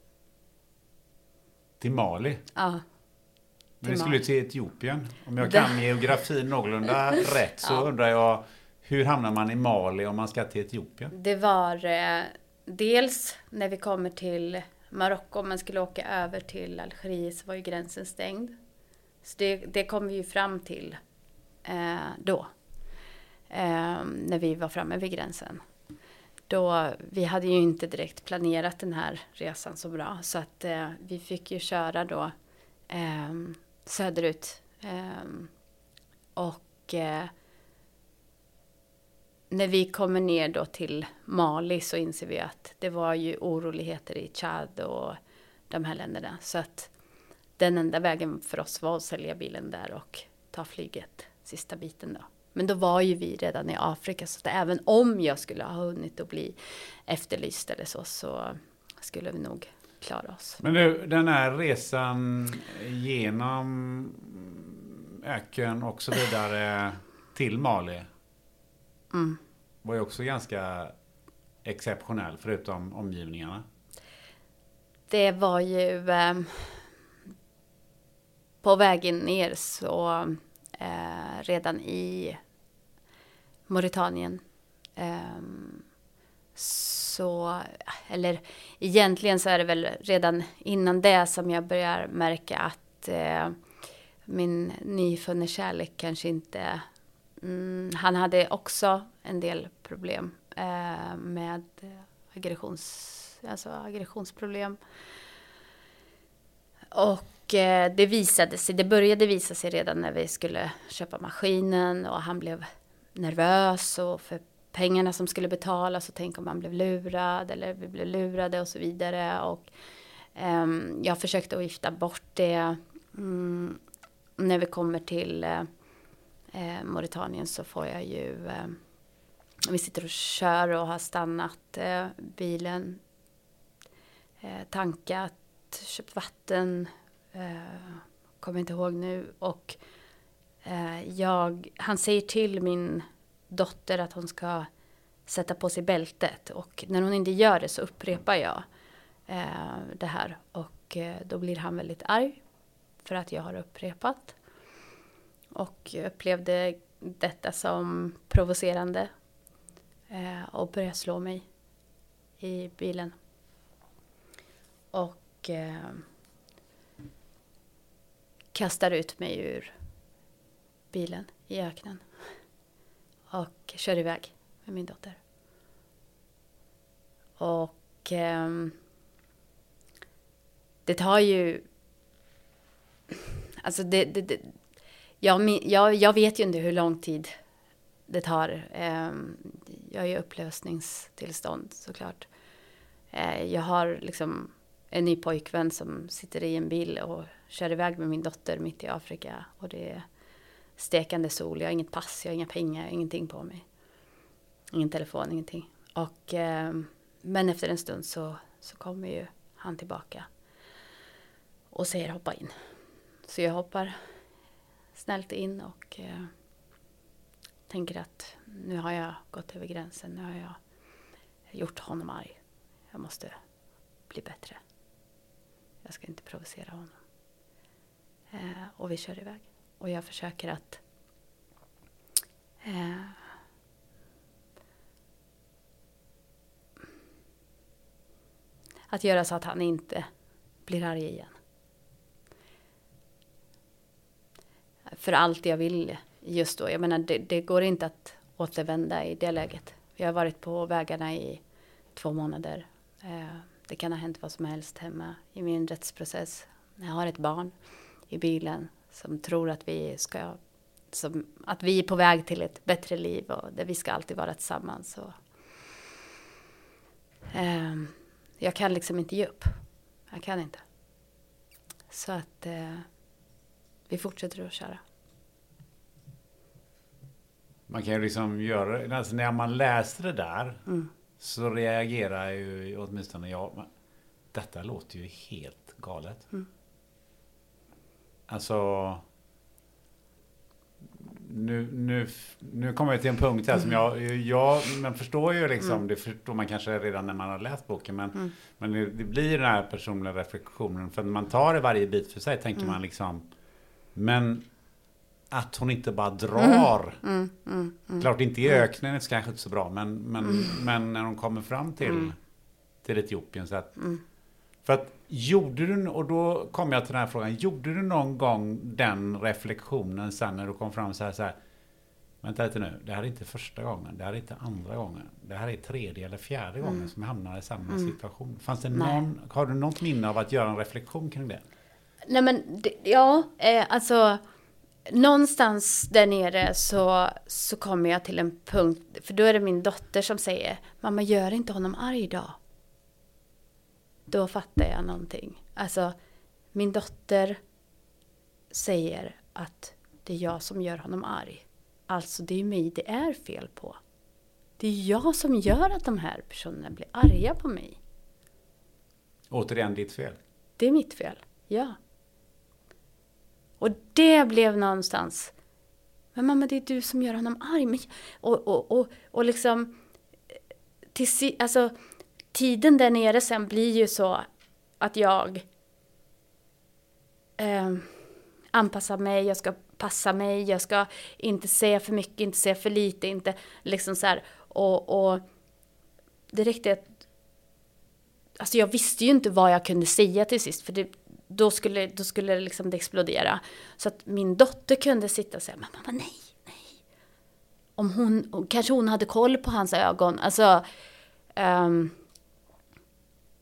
Till Mali? Ja. Men vi skulle till Etiopien. Om jag kan geografin någorlunda rätt så ja. Undrar jag, hur hamnar man i Mali om man ska till Etiopien? Det var eh, dels när vi kommer till Marocko, om man skulle åka över till Algeriet så var ju gränsen stängd. Så det, det kom vi ju fram till eh, då. Eh, när vi var framme vid gränsen. Då, vi hade ju inte direkt planerat den här resan så bra. Så att eh, vi fick ju köra då eh, söderut. Eh, och eh, när vi kommer ner då till Mali så inser vi att det var ju oroligheter i Chad och de här länderna. Så att den enda vägen för oss var att sälja bilen där och ta flyget sista biten då. Men då var ju vi redan i Afrika så att även om jag skulle ha hunnit att bli efterlyst eller så så skulle vi nog klara oss. Men du, den här resan genom öken och så vidare till Mali mm. var ju också ganska exceptionell förutom omgivningarna. Det var ju eh, på vägen ner så eh, redan i Mauritanien eh, så, eller egentligen så är det väl redan innan det som jag börjar märka att eh, min nyfunna kärlek kanske inte, mm, han hade också en del problem eh, med aggressions alltså aggressionsproblem. Och eh, det visade sig, det började visa sig redan när vi skulle köpa maskinen och han blev nervös och för pengarna som skulle betalas och tänk om man blev lurad eller vi blev lurade och så vidare. Och eh, jag försökte att gifta bort det. Mm, när vi kommer till eh, Mauritanien så får jag ju, eh, vi sitter och kör och har stannat eh, bilen, eh, tankat, köpt vatten, eh, kommer inte ihåg nu. Och eh, jag, han säger till min dotter att hon ska sätta på sig bältet. Och när hon inte gör det så upprepar jag eh, det här. Och eh, då blir han väldigt arg för att jag har upprepat. Och upplevde detta som provocerande. Eh, och började slå mig i bilen. Och eh, kastar ut mig ur bilen i öknen. Och kör iväg med min dotter. Och eh, det tar ju... Alltså det... det, det jag, jag, jag vet ju inte hur lång tid det tar. Eh, jag är i upplösningstillstånd såklart. Eh, jag har liksom en ny pojkvän som sitter i en bil och kör iväg med min dotter mitt i Afrika. Och det är stekande sol. Jag har inget pass, jag har inga pengar, ingenting på mig. Ingen telefon, ingenting. Och, eh, men efter en stund så, så kommer ju han tillbaka. Och säger hoppa in. Så jag hoppar snällt in och eh, tänker att nu har jag gått över gränsen. Nu har jag gjort honom arg. Jag måste bli bättre. Jag ska inte provocera honom. Eh, och vi kör iväg. Och jag försöker att eh, att göra så att han inte blir arg igen. För allt jag vill just då. Jag menar, det, det går inte att återvända i det läget. Jag har varit på vägarna i två månader. Eh, det kan ha hänt vad som helst hemma i min rättsprocess. Jag har ett barn i bilen som tror att vi ska, som, att vi är på väg till ett bättre liv och där vi ska alltid vara tillsammans. Så, eh, jag kan liksom inte ge upp. Jag kan inte. Så att eh, vi fortsätter att köra. Man kan ju liksom göra, alltså när man läser det där Mm. så reagerar ju åtminstone jag, men detta låter ju helt galet. Mm. Alltså nu, nu, nu kommer jag till en punkt här som jag, jag man förstår ju liksom, mm. det förstår man kanske redan när man har läst boken, men, mm. men det, det blir den här personliga reflektionen, för när man tar det varje bit för sig tänker mm. man liksom, men att hon inte bara drar. Mm, mm, mm, mm, Klart inte i öknen är kanske inte så bra, men, men, mm. men när hon kommer fram till, mm. till Etiopien så att, mm. för att gjorde du, och då kom jag till den här frågan, gjorde du någon gång den reflektionen sen när du kom fram så här, så här vänta lite nu, det här är inte första gången, det här är inte andra gången, det här är tredje eller fjärde gången mm. som jag hamnar i samma mm. situation. Fanns det någon, har du något minne av att göra en reflektion kring det? Nej men, det, ja, eh, alltså någonstans där nere så, så kommer jag till en punkt, för då är det min dotter som säger, mamma gör inte honom arg idag. Då fattar jag någonting. Alltså min dotter säger att det är jag som gör honom arg. Alltså det är mig det är fel på. Det är jag som gör att de här personerna blir arga på mig. Återigen ditt fel. Det är mitt fel, ja. Och det blev någonstans, men mamma det är du som gör honom arg. Men, och, och, och, och liksom, till, alltså tiden där nere sen blir ju så att jag eh, anpassar mig, jag ska passa mig, jag ska inte säga för mycket, inte säga för lite, inte liksom så här, och, och det räckte att, alltså jag visste ju inte vad jag kunde säga till sist, för det Då skulle, då skulle det liksom det explodera. Så att min dotter kunde sitta och säga, men mamma nej, nej. Om hon, kanske hon hade koll på hans ögon. Alltså, um,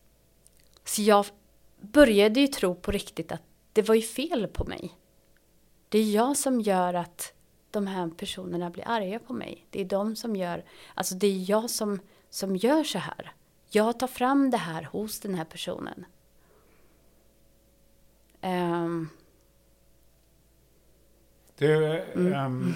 Så jag började ju tro på riktigt att det var ju fel på mig. Det är jag som gör att de här personerna blir arga på mig. Det är de som gör, alltså det är jag som, som gör så här. Jag tar fram det här hos den här personen. Um, du, mm. um,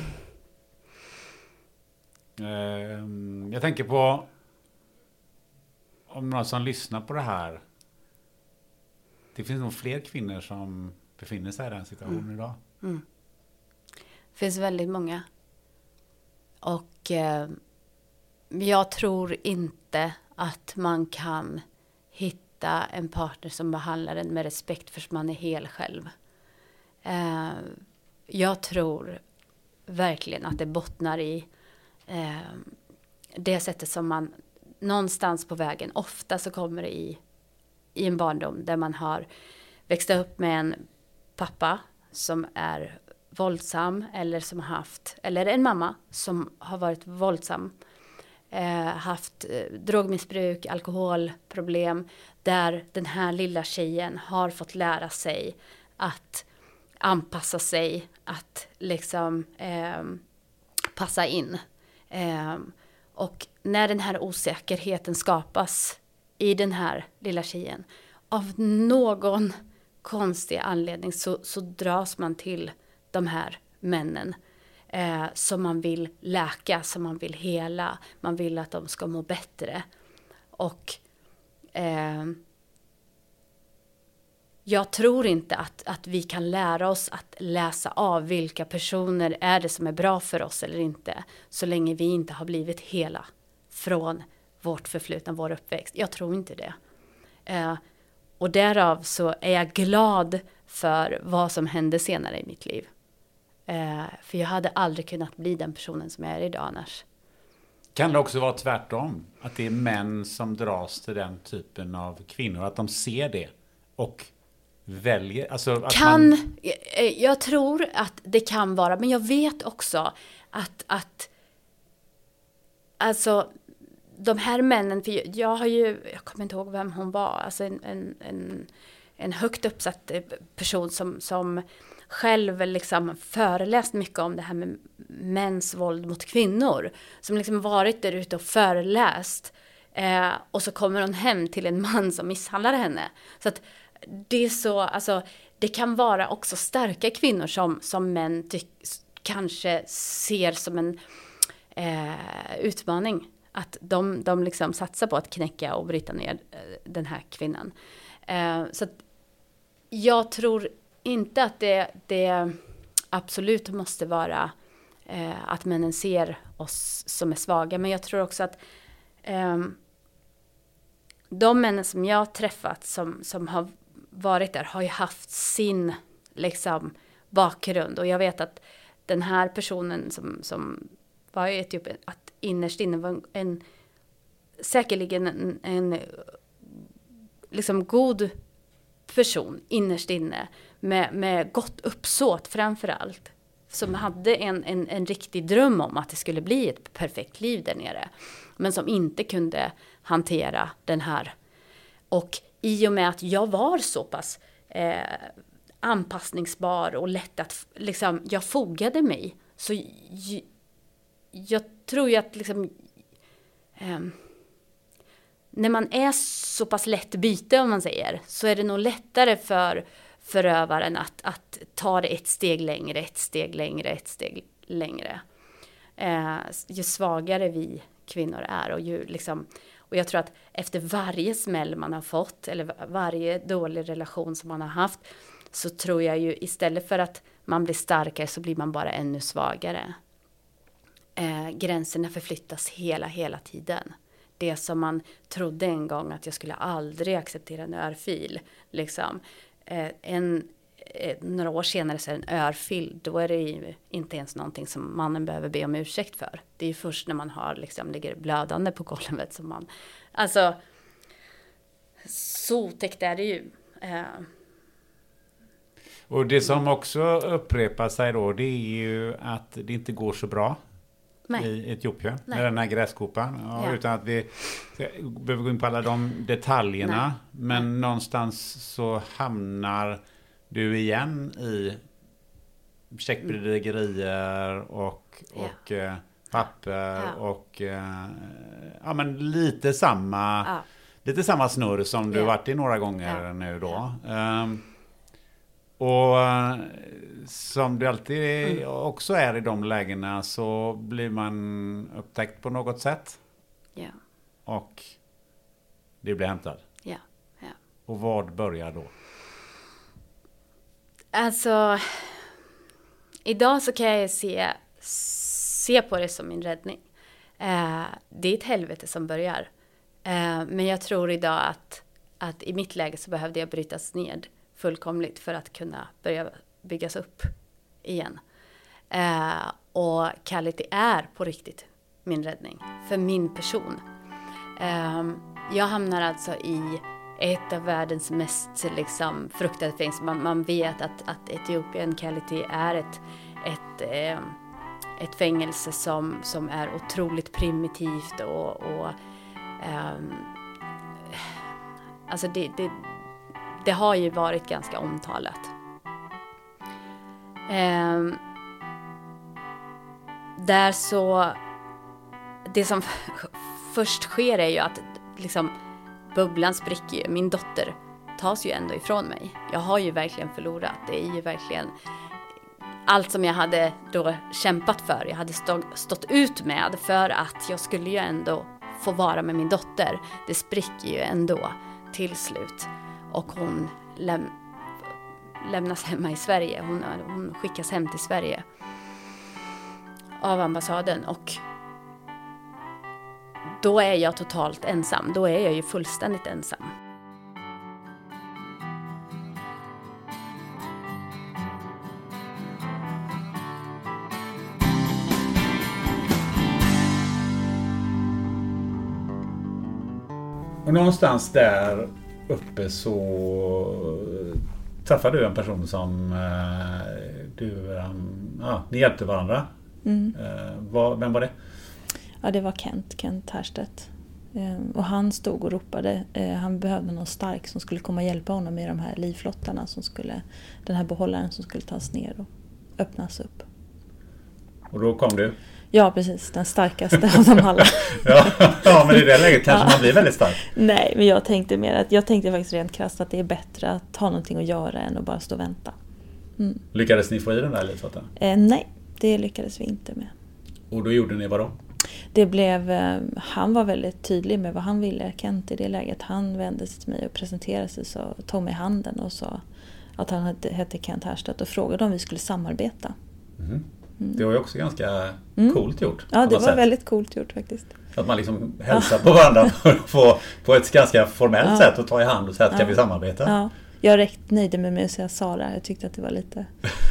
um, jag tänker på om någon som lyssnar på det här. Det finns nog fler kvinnor som befinner sig i den situationen mm. idag. Mm. Det finns väldigt många. Och eh, jag tror inte att man kan hitta en partner som behandlar en med respekt för att man är hel själv. Eh, jag tror verkligen att det bottnar i eh, det sättet som man någonstans på vägen, ofta så kommer det i, i en barndom där man har växt upp med en pappa som är våldsam eller som har haft, eller en mamma som har varit våldsam, eh, haft eh, drogmissbruk, alkoholproblem, där den här lilla tjejen har fått lära sig att anpassa sig, att liksom eh, passa in. Eh, och när den här osäkerheten skapas i den här lilla tjejen, av någon konstig anledning så, så dras man till de här männen eh, som man vill läka, som man vill hela. Man vill att de ska må bättre. Och eh, jag tror inte att, att vi kan lära oss att läsa av vilka personer är det som är bra för oss eller inte, så länge vi inte har blivit hela från vårt förflutna, vår uppväxt. Jag tror inte det. Eh, och därav så är jag glad för vad som hände senare i mitt liv. Eh, för jag hade aldrig kunnat bli den personen som jag är idag annars. Kan det också vara tvärtom? Att det är män som dras till den typen av kvinnor, att de ser det och väljer, alltså att kan, man... Jag tror att det kan vara, men jag vet också att, att alltså de här männen, för jag har ju, jag kommer inte ihåg vem hon var, alltså en, en, en, en högt uppsatt person som, som själv liksom föreläst mycket om det här med mäns våld mot kvinnor, som liksom varit där ute och föreläst, eh, och så kommer hon hem till en man som misshandlar henne. Så att det är så, alltså det kan vara också starka kvinnor som, som män tyck, kanske ser som en eh, utmaning. Att de, de liksom satsar på att knäcka och bryta ner eh, den här kvinnan. Eh, så att jag tror inte att det, det absolut måste vara eh, att männen ser oss som är svaga. Men jag tror också att eh, de männen som jag har träffat som, som har varit där har ju haft sin liksom, bakgrund. Och jag vet att den här personen som, som var i Etiopien, att innerst inne var en, en säkerligen en, en liksom god person innerst inne med, med gott uppsåt framför allt, som hade en, en, en riktig dröm om att det skulle bli ett perfekt liv där nere, men som inte kunde hantera den här. Och i och med att jag var så pass eh, anpassningsbar och lätt att liksom, jag fogade mig, så j- jag tror ju att liksom, eh, när man är så pass lätt byte, om man säger, så är det nog lättare för förövaren att, att ta det ett steg längre, ett steg längre, ett steg längre. Eh, ju svagare vi kvinnor är, och ju liksom, och jag tror att efter varje smäll man har fått, eller varje dålig relation som man har haft, så tror jag ju istället för att man blir starkare så blir man bara ännu svagare. Eh, gränserna förflyttas hela, hela tiden. Det som man trodde en gång att jag skulle aldrig acceptera en örfil. Liksom. Eh, en, eh, några år senare så är det en örfil. Då är det ju inte ens någonting som mannen behöver be om ursäkt för. Det är ju först när man har, liksom, ligger blödande på golvet som man... Alltså, så täckt är det ju. Eh. Och det som också upprepar sig då, det är ju att det inte går så bra. Nej. i Etiopien, Nej. med den här gräskopan. Ja, Ja. Utan att vi behöver gå in på alla de detaljerna. Nej. Men Nej. någonstans så hamnar du igen i checkbedrägerier och, Ja. och eh, papper Ja. och eh, ja, men lite samma Ja. lite samma snurr som du Ja. varit i några gånger Ja. nu då. Um, och eh, som det alltid Mm. också är i de lägena så blir man upptäckt på något sätt Ja. och det blir hämtad. Ja. Ja. Och vad börjar då? Alltså, idag så kan jag se, se på det som min räddning. Eh, det är ett helvete som börjar. Eh, men jag tror idag att, att i mitt läge så behövde jag brytas ned fullkomligt för att kunna börja byggas upp igen. Eh, och Quality är på riktigt min räddning för min person. Eh, jag hamnar alltså i ett av världens mest liksom, fruktade fängelse. Man, man vet att, att Ethiopian Quality är ett, ett, eh, ett fängelse som, som är otroligt primitivt och, och Um, alltså det, det, det har ju varit ganska omtalat. Um, där så det som först sker är ju att liksom bubblan spricker ju. Min dotter tas ju ändå ifrån mig. Jag har ju verkligen förlorat. Det är ju verkligen allt som jag hade då kämpat för. Jag hade stå, stått ut med för att jag skulle ju ändå få vara med min dotter. Det spricker ju ändå till slut. Och hon läm, lämnas hemma i Sverige. Hon, hon skickas hem till Sverige av ambassaden. Och då är jag totalt ensam. Då är jag ju fullständigt ensam. Och någonstans där uppe så träffade du en person som eh, du, um, ja, ni hjälpte varandra. Mm. Eh, vad, vem var det? Ja, det var Kent, Kent Härstedt. Eh, och han stod och ropade. Eh, han behövde någon stark som skulle komma och hjälpa honom med de här livflottarna som skulle, den här behållaren som skulle tas ner och öppnas upp. Och då kom du? Ja, precis. Den starkaste av dem alla. ja, ja, men i det läget kanske ja. man blir väldigt stark. Nej, men jag tänkte mer att jag tänkte faktiskt rent krasst att det är bättre att ha någonting att göra än att bara stå och vänta. Mm. Lyckades ni få i den där livflottan? Eh, nej, det lyckades vi inte med. Och då gjorde ni vad då? Det blev, eh, han var väldigt tydlig med vad han ville, Kent, i det läget. Han vände sig till mig och presenterade sig, så tog mig handen och sa att han hette, hette Kent Härstedt och frågade om vi skulle samarbeta. Mm. Mm. Det var ju också ganska mm. coolt gjort. Ja, det var sätt. väldigt coolt gjort faktiskt. Att man liksom hälsar på varandra på, på ett ganska formellt ja. sätt och tar i hand och säger att ja. ska vi samarbeta? Ja. Jag rätt nöjde mig med att säga Sara. Jag tyckte att det var lite...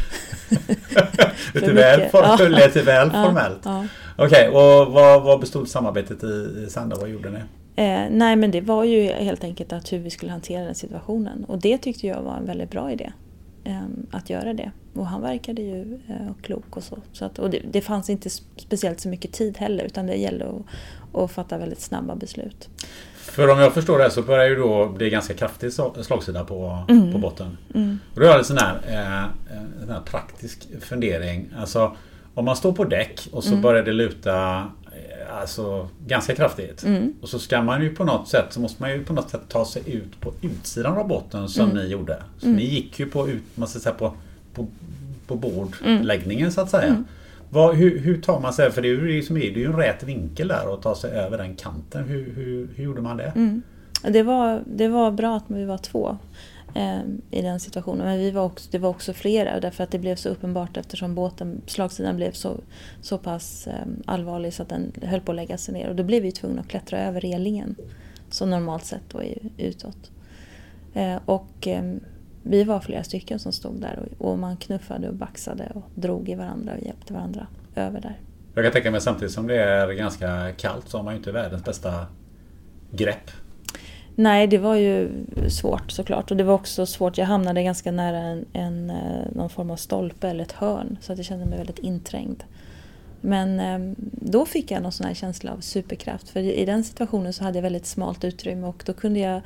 lite väl, for, ja. lite väl ja. formellt. Ja. Okej, okay, och vad, vad bestod samarbetet i, i Sanda? Vad gjorde ni? Eh, nej, men det var ju helt enkelt att hur vi skulle hantera den situationen. Och det tyckte jag var en väldigt bra idé. Eh, att göra det. Och han verkade ju eh, klok och så. så att, och det, det fanns inte speciellt så mycket tid heller. Utan det gällde att, att fatta väldigt snabba beslut. För om jag förstår det så börjar ju då bli ganska kraftig slagsida på, mm. på botten. Mm. Och då är det sån här, eh, en sån här praktisk fundering. Alltså om man står på däck och så mm. börjar det luta eh, alltså, ganska kraftigt. Mm. Och så ska man ju på något sätt, så måste man ju på något sätt ta sig ut på utsidan av botten som mm. ni gjorde. Så mm. ni gick ju på, ut, man ska säga, på, på, på bordläggningen mm. så att säga. Mm. Vad, hur, hur tar man sig, för det är ju, liksom, det är ju en rätt vinkel där och ta sig över den kanten. Hur, hur, hur gjorde man det? Mm. Det, var, det var bra att vi var två eh, i den situationen. Men vi var också, det var också flera därför att det blev så uppenbart eftersom båten, slagsidan blev så, så pass eh, allvarlig så att den höll på att lägga sig ner. Och då blev vi tvungna att klättra över relingen som normalt sett då är utåt. Eh, och eh, vi var flera stycken som stod där och, och man knuffade och baxade och drog i varandra och hjälpte varandra över där. Jag kan tänka mig samtidigt som det är ganska kallt så har man ju inte världens bästa grepp. Nej, det var ju svårt såklart och det var också svårt. Jag hamnade ganska nära en, en, någon form av stolpe eller ett hörn så att jag kände mig väldigt inträngd. Men eh, då fick jag någon sån här känsla av superkraft. För i den situationen så hade jag väldigt smalt utrymme och då kunde jag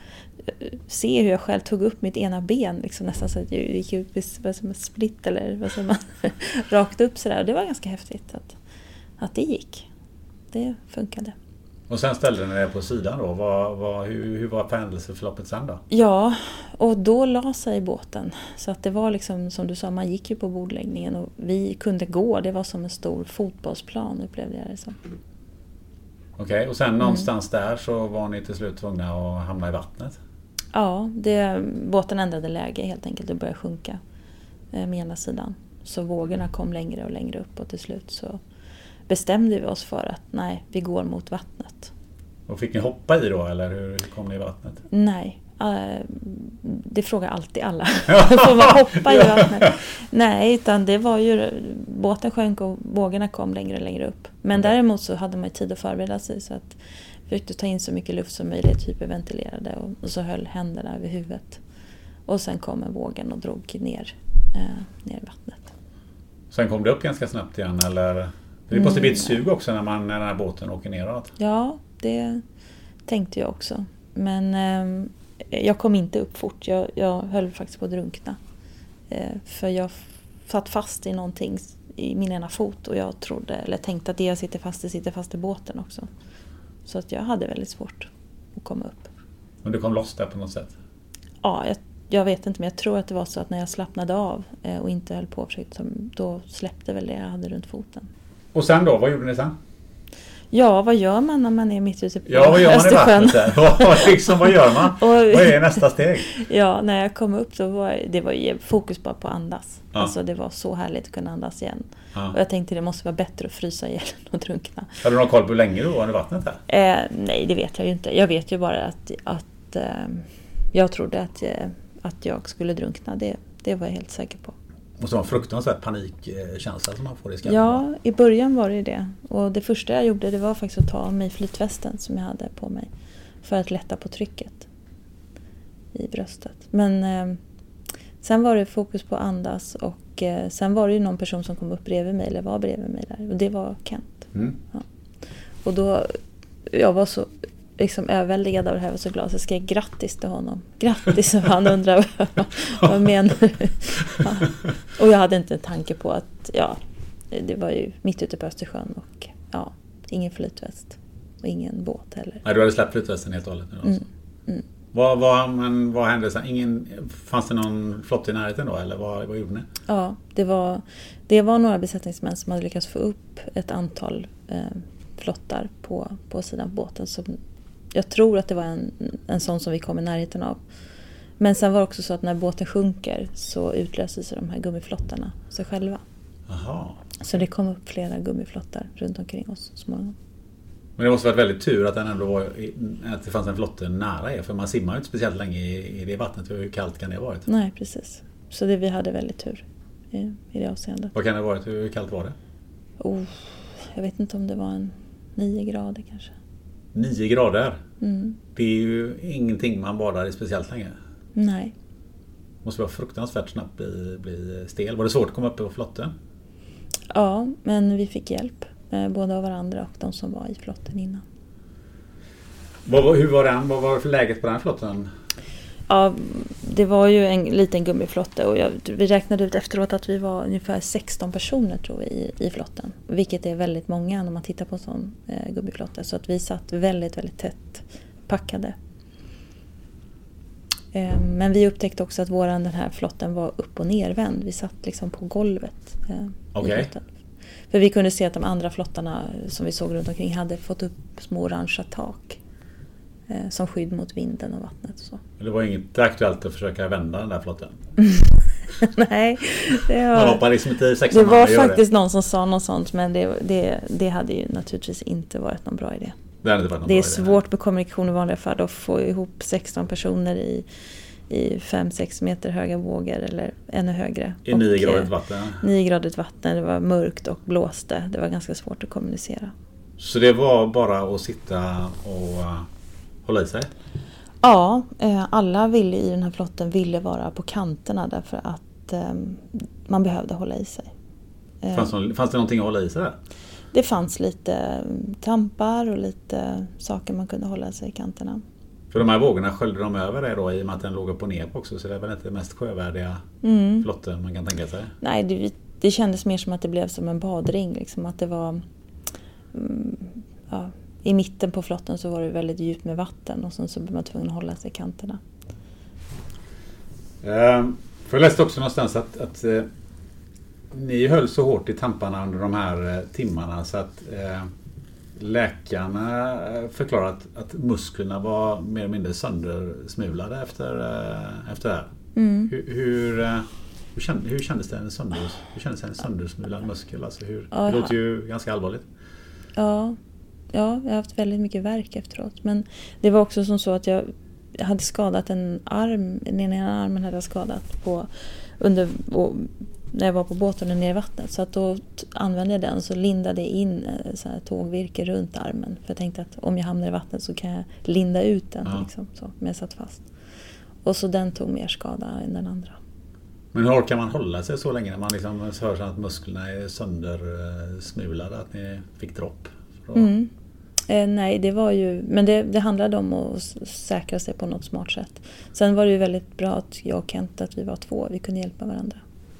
se hur jag själv tog upp mitt ena ben. Liksom, nästan så att jag gick ut vad som en split eller vad som man rakt upp sådär. Och det var ganska häftigt att, att det gick. Det funkade. Och sen ställde ni er på sidan då. Vad, vad, hur, hur var händelseförloppet sen då? Ja, och då la sig båten. Så att det var liksom, som du sa, man gick ju på bordläggningen och vi kunde gå. Det var som en stor fotbollsplan, upplevde jag det som. Okej, okay, och sen mm. någonstans där så var ni till slut tvungna att hamna i vattnet? Ja, det, båten ändrade läge helt enkelt och började sjunka eh, med ena sidan. Så vågorna kom längre och längre upp och till slut så bestämde vi oss för att nej, vi går mot vattnet. Och fick ni hoppa i då eller hur kom ni i vattnet? Nej, äh, det frågar alltid alla. Får man hoppa i vattnet? Nej, utan det var ju, båten sjönk och vågorna kom längre och längre upp. Men okay. Däremot så hade man tid att förbereda sig så att vi försökte ta in så mycket luft som möjligt, hyperventilerade och, och så höll händerna över huvudet. Och sen kom en vågen och drog ner, äh, ner i vattnet. Sen kom det upp ganska snabbt igen eller? Det måste bli ett sug också när, man, när den här båten åker neråt. Ja, det tänkte jag också. Men eh, jag kom inte upp fort. Jag, jag höll faktiskt på att drunkna. Eh, för jag satt fast i någonting i min ena fot. Och jag trodde, eller tänkte att det jag sitter fast i sitter fast i båten också. Så att jag hade väldigt svårt att komma upp. Men du kom loss där på något sätt? Ja, jag, jag vet inte. Men jag tror att det var så att när jag slappnade av eh, och inte höll på, då släppte väl det jag hade runt foten. Och sen då, vad gjorde ni sen? Ja, vad gör man när man är mitt ute på ja, vad gör man Östersjön? I vattnet liksom, vad gör man? Och, vad är nästa steg? Ja, när jag kom upp då var det var ju fokus bara på att andas. Ja. Alltså det var så härligt att kunna andas igen. Ja. Och jag tänkte det måste vara bättre att frysa ihjäl än att drunkna. Har du någon koll på hur länge du var i vattnet här? Eh, nej, det vet jag ju inte. Jag vet ju bara att, att eh, jag trodde att, eh, att jag skulle drunkna. Det, det var jag helt säker på. Och så var en fruktansvärt panikkänsla som man får i skallen. Ja, i början var det det. Och det första jag gjorde det var faktiskt att ta av mig flytvästen som jag hade på mig. För att lätta på trycket i bröstet. Men eh, sen var det fokus på andas. Och eh, sen var det ju någon person som kom upp bredvid mig. Eller var bredvid mig där. Och det var Kent. Mm. Ja. Och då, jag var så liksom överväldigad av det här. Jag var så glad så jag skrev grattis till honom. Grattis, och han undrar vad, vad jag menar. Ja. Och jag hade inte en tanke på att ja, det var ju mitt ute på Östersjön och ja, ingen flytväst och ingen båt heller. Nej, du hade släppt flytvästen helt och hållet nu alltså. Mm. Mm. Vad, vad, men vad hände sen? Ingen, fanns det någon flotte i närheten då eller vad, vad gjorde ni? Ja, det var, det var några besättningsmän som hade lyckats få upp ett antal eh, flottar på, på sidan på båten som jag tror att det var en, en sån som vi kom i närheten av. Men sen var det också så att när båten sjunker så utlöser sig de här gummiflottarna sig själva. Aha. Så det kom upp flera gummiflottar runt omkring oss småningom. Men det måste varit väldigt tur att, den ändå var, att det fanns en flotte nära er. För man simmar ju inte speciellt länge i, i det vattnet. Hur kallt kan det ha varit? Nej, precis. Så det, vi hade väldigt tur i, i det avseendet. Vad kan det ha varit? Hur kallt var det? Oh, jag vet inte om det var en nio grader kanske. Nio grader? Mm. Det är ju ingenting man badar i speciellt länge. Nej. Måste vara fruktansvärt snabbt bli, bli stel. Var det svårt att komma upp på flotten? Ja, men vi fick hjälp. Både av varandra och de som var i flotten innan. Vad, hur var den? Vad var det för läget på den flotten? Ja, det var ju en liten gummiflotte och jag, vi räknade ut efteråt att vi var ungefär sexton personer tror vi i, i flotten. Vilket är väldigt många när man tittar på en sån eh, gummiflotte. Så att vi satt väldigt, väldigt tätt packade. Eh, men vi upptäckte också att våran, den här flotten var upp- och nervänd. Vi satt liksom på golvet eh, okay. i flotten. För vi kunde se att de andra flottarna som vi såg runt omkring hade fått upp små orangea tak. Eh, som skydd mot vinden och vattnet och så. Det var inget aktuellt att försöka vända den där flotten? Nej. Det var, Man hoppar liksom inte i sex det var faktiskt det. Någon som sa något sånt. Men det, det, det hade ju naturligtvis inte varit någon bra idé. Det, hade inte varit någon det är bra svårt idé. Med kommunikation i vanliga fall att få ihop sexton personer i, i fem sex meter höga vågor eller ännu högre. I nio gradigt vatten? nio gradigt vatten, det var mörkt och blåste. Det var ganska svårt att kommunicera. Så det var bara att sitta och uh, hålla i sig? Ja, alla ville i den här flotten ville vara på kanterna därför att um, man behövde hålla i sig. Fanns det, fanns det någonting att hålla i sig där? det fanns lite tampar och lite saker man kunde hålla sig i kanterna. För de här vågorna sköljde de över det då i och med att den låg upp och ner på också, så det är väl inte det mest sjövärdiga mm. flotten man kan tänka sig? Nej, det, det kändes mer som att det blev som en badring, liksom att det var mm, ja, i mitten på flotten så var det väldigt djupt med vatten och sen så blev man tvungen att hålla sig i kanterna. Eh, för jag läste också någonstans att, att eh, ni höll så hårt i tamparna under de här eh, timmarna så att eh, läkarna förklarade att, att musklerna var mer eller mindre söndersmulade efter, eh, efter det här. Mm. Hur, hur, eh, hur, känd, hur kändes det en, sönder, hur kändes en söndersmulad muskel? Alltså hur, det låter ju ganska allvarligt. Ja, ja, jag har haft väldigt mycket värk efteråt. Men det var också som så att jag hade skadat en arm, den ena armen hade jag skadat på, under, och, när jag var på båten och ner i vattnet. Så att då använde jag den så lindade jag in så här tågvirke runt armen. För jag tänkte att om jag hamnar i vattnet så kan jag linda ut den. Ja. Liksom, så, men jag satt fast. Och så den tog mer skada än den andra. Men hur orkar man hålla sig så länge när man liksom hör att musklerna är söndersmulade, att ni fick dropp? Att... Mm. Eh, nej, det var ju... Men det, det handlade om att säkra sig på något smart sätt. Sen var det ju väldigt bra att jag och Kent, att vi var två. Vi kunde hjälpa varandra.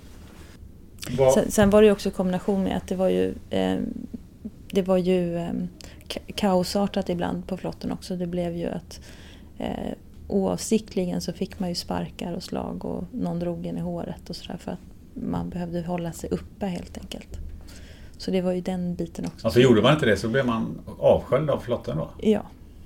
Sen, sen var det ju också i kombination med att det var ju... Eh, det var ju eh, kaosartat ibland på flotten också. Det blev ju att... Eh, oavsiktligen så fick man ju sparkar och slag och någon drog en i håret och sådär för att man behövde hålla sig uppe helt enkelt. Så det var ju den biten också. Ja, för gjorde man inte det så blev man avsköljd av flotten då? Ja.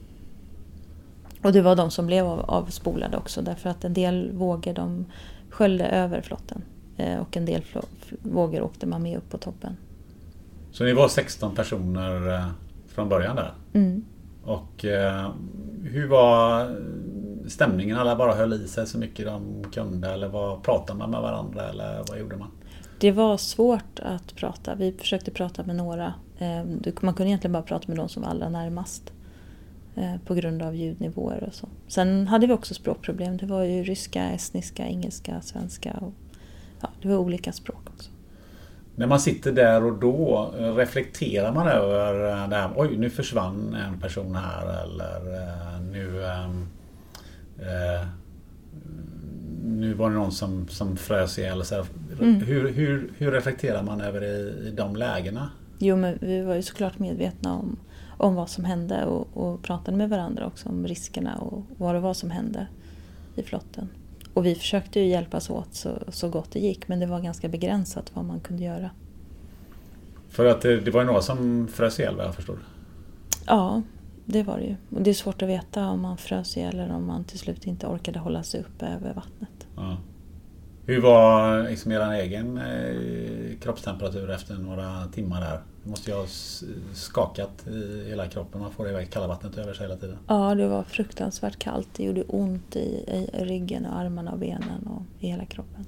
Och det var de som blev av, avspolade också därför att en del vågor de sköljde över flotten eh, och en del fl- vågor åkte man med upp på toppen. Så ni var sexton personer eh, från början där? Mm. Och eh, hur var stämningen? Alla bara höll i sig så mycket de kunde eller vad, pratade man med varandra eller vad gjorde man? Det var svårt att prata. Vi försökte prata med några. Eh, man kunde egentligen bara prata med de som var allra närmast eh, på grund av ljudnivåer och så. Sen hade vi också språkproblem. Det var ju ryska, estniska, engelska, svenska och ja, det var olika språk också. När man sitter där och då, reflekterar man över det här, oj nu försvann en person här eller nu eh, nu var det någon som, som frös ihjäl. Så mm. hur, hur, hur reflekterar man över i, i de lägena? Jo, men vi var ju såklart medvetna om, om vad som hände och, och pratade med varandra också om riskerna och vad det var som hände i flotten. Och vi försökte ju hjälpas åt så, så gott det gick, men det var ganska begränsat vad man kunde göra. För att det, det var ju några som frös ihjäl, vad jag förstår. Ja, det var det ju. Och det är svårt att veta om man frös ihjäl eller om man till slut inte orkade hålla sig uppe över vattnet. Ja. Hur var liksom er egen eh, kroppstemperatur efter några timmar där? Det måste ju ha skakat i hela kroppen. Man får iväg kalla vattnet över sig hela tiden. Ja, det var fruktansvärt kallt. Det gjorde ont i, i ryggen och armarna och benen och i hela kroppen.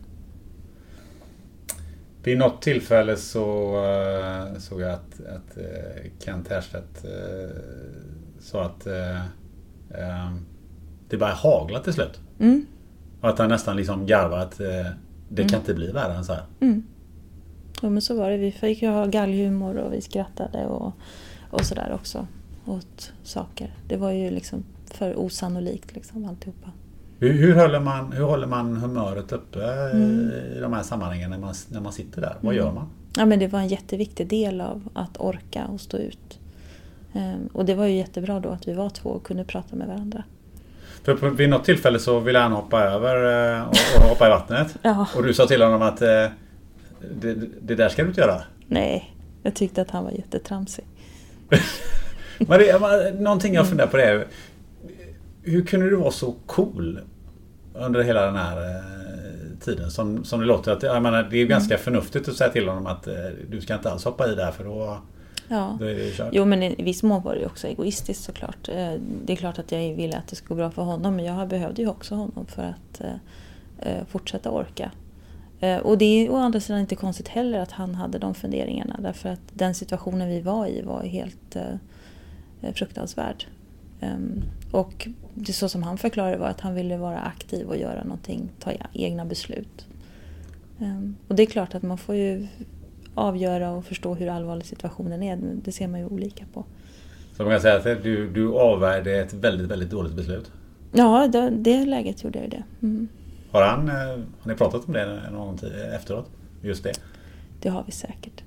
Vid något tillfälle så uh, såg jag att, att uh, Kent Härstedt uh, sa att uh, uh, det bara hagla till slut. Mm. Och att han nästan liksom garvade att uh, det mm. kan inte bli värre än så här. Mm. Ja, men så var det. Vi fick ju ha gallhumor och vi skrattade och, och sådär också åt saker. Det var ju liksom för osannolikt liksom alltihopa. Hur, hur, håller man, hur håller man humöret uppe mm. i de här sammanhangen när man, när man sitter där? Vad mm. gör man? Ja, men det var en jätteviktig del av att orka och stå ut. Ehm, och det var ju jättebra då att vi var två och kunde prata med varandra. För på, vid något tillfälle så ville han hoppa över och, och hoppa i vattnet. Ja. Och du sa till honom att eh, det, det där ska du inte göra. Nej, jag tyckte att han var jättetramsig. Men det, någonting jag funderar på det är, hur kunde du vara så cool under hela den här eh, tiden som, som det låter? Att, jag menar, det är ju ganska mm. förnuftigt att säga till honom att eh, du ska inte alls hoppa i där för då, ja. då är det kört. Jo, men i viss mån var det ju också egoistiskt såklart. Eh, det är klart att jag ville att det skulle gå bra för honom, men jag behövde ju också honom för att eh, fortsätta orka. Eh, och det är å andra sidan inte konstigt heller att han hade de funderingarna, därför att den situationen vi var i var helt eh, fruktansvärd. Um, och det så som han förklarade var att han ville vara aktiv och göra någonting, ta egna beslut. Um, och det är klart att man får ju avgöra och förstå hur allvarlig situationen är. Det ser man ju olika på. Så man kan säga att du, du avvärjde ett väldigt, väldigt dåligt beslut? Ja, det, det läget gjorde jag det. Mm. Har, han, har ni pratat om det någon tid efteråt? Just det? Det har vi säkert.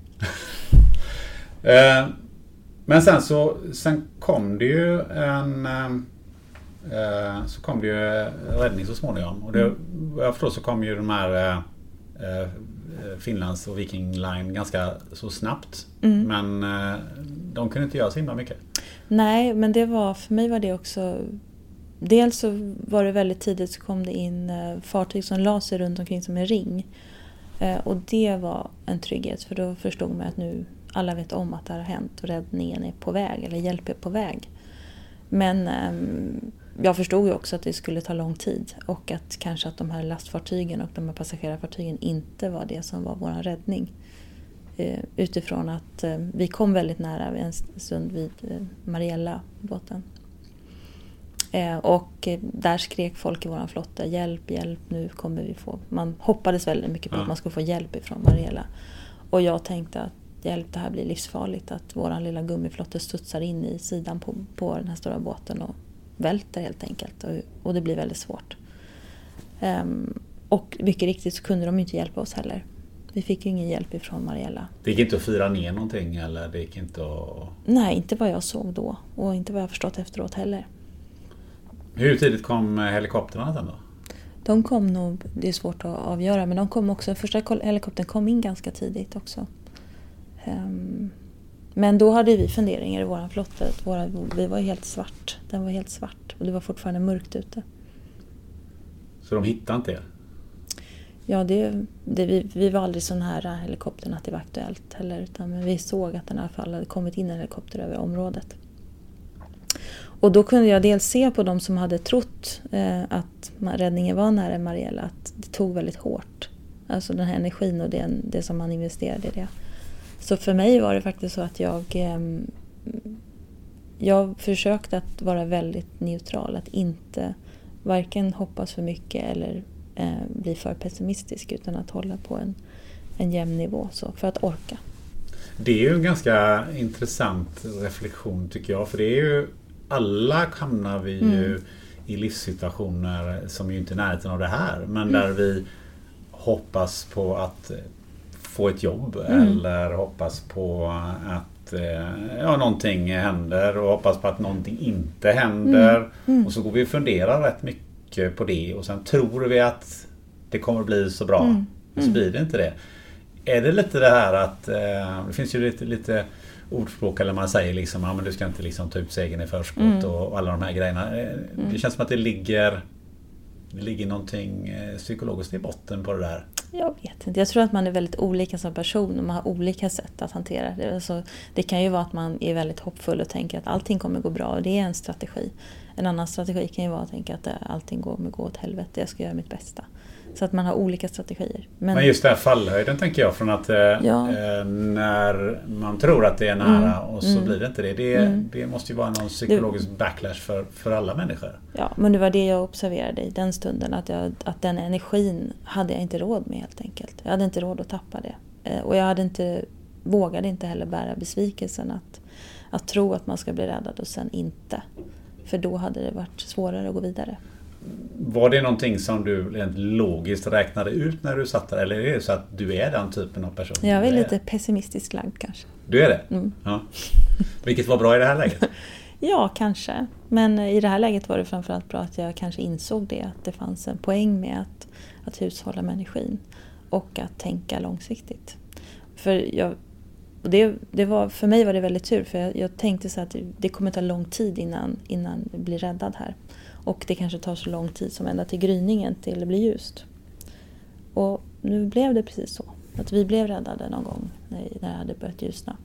eh, men sen så sen kom det ju en eh, så kom det ju räddning så småningom. Och det, mm. jag förstår så kom ju de här eh, Finlands och Viking Line ganska så snabbt. Mm. Men eh, de kunde inte göra så himla mycket. Nej, men det var, för mig var det också... Dels så var det väldigt tidigt så kom det in eh, fartyg som la sig runt omkring som en ring. Eh, och det var en trygghet, för då förstod man att nu alla vet om att det har hänt och räddningen är på väg, eller hjälp är på väg. Men eh, jag förstod ju också att det skulle ta lång tid och att kanske att de här lastfartygen och de här passagerarfartygen inte var det som var vår räddning. Eh, utifrån att eh, vi kom väldigt nära en stund vid eh, Mariella-båten. Eh, och eh, där skrek folk i våran flotta, hjälp, hjälp, nu kommer vi få... Man hoppades väldigt mycket på ja. att man skulle få hjälp ifrån Mariella. Och jag tänkte att hjälp, det här blir livsfarligt, att våran lilla gummiflotta studsar in i sidan på, på den här stora båten och välter helt enkelt. Och, och det blir väldigt svårt. Um, och mycket riktigt så kunde de inte hjälpa oss heller. Vi fick ju ingen hjälp ifrån Mariella. Det gick inte att fyra ner någonting, eller det gick inte att... Nej, inte vad jag såg då. Och inte vad jag förstått efteråt heller. Hur tidigt kom helikopterna sen då? De kom nog, det är svårt att avgöra, men de kom också, första helikoptern kom in ganska tidigt också. Um, men då hade vi funderingar i våran flotta. Våra, vi var helt svart, den var helt svart och det var fortfarande mörkt ute. Så de hittade inte er? Ja, det, det, vi, vi var aldrig så nära helikoptern att det var aktuellt heller, utan men vi såg att den i alla fall hade kommit in en helikopter över området. Och då kunde jag dels se på de som hade trott eh, att räddningen var nära Mariella, att det tog väldigt hårt. Alltså den här energin och det, det som man investerade i det. Så för mig var det faktiskt så att jag, eh, jag försökte att vara väldigt neutral. Att inte varken hoppas för mycket eller eh, bli för pessimistisk, utan att hålla på en, en jämn nivå så, för att orka. Det är ju en ganska intressant reflektion tycker jag. För det är ju, alla hamnar vi mm. ju i livssituationer som är ju inte i närheten av det här. Men mm. där vi hoppas på att få ett jobb mm. eller hoppas på att ja, någonting händer och hoppas på att någonting inte händer. Mm. Mm. Och så går vi och funderar rätt mycket på det och sen tror vi att det kommer bli så bra. Mm. Och så blir det inte det. Är det lite det här att eh, det finns ju lite, lite ordspråk eller man säger liksom ja, men du ska inte liksom ta ut segern i förskott mm. och, och alla de här grejerna. Mm. Det känns som att det ligger det ligger någonting eh, psykologiskt i botten på det där. Jag vet inte. Jag tror att man är väldigt olika som person och man har olika sätt att hantera det. Så det kan ju vara att man är väldigt hoppfull och tänker att allting kommer gå bra och det är en strategi. En annan strategi kan ju vara att tänka att allting kommer gå åt helvete, jag ska göra mitt bästa. Så att man har olika strategier. Men, Men just det här fallhöjden tänker jag från att ja. eh, när man tror att det är nära mm. och så mm. blir det inte det. Det, mm. det måste ju vara någon psykologisk det, backlash för, för alla människor. Ja, men det var det jag observerade i den stunden. Att, jag, att den energin hade jag inte råd med helt enkelt. Jag hade inte råd att tappa det. Eh, och jag hade inte, vågade inte heller bära besvikelsen att, att tro att man ska bli räddad och sen inte. För då hade det varit svårare att gå vidare. Var det någonting som du rent logiskt räknade ut när du satt där? Eller är det så att du är den typen av person? Jag är lite pessimistisk lagd kanske. Du är det? Mm. Ja. Vilket var bra i det här läget? Ja, kanske. Men i det här läget var det framförallt bra att jag kanske insåg det. Att det fanns en poäng med att, att hushålla med energin. Och att tänka långsiktigt. För jag... Det, det var, för mig var det väldigt tur. För jag, jag tänkte så att det, det kommer ta lång tid innan, innan jag blir räddad här. Och det kanske tar så lång tid som ända till gryningen till det blir ljust. Och nu blev det precis så. Att vi blev räddade någon gång när, när det hade börjat ljusna.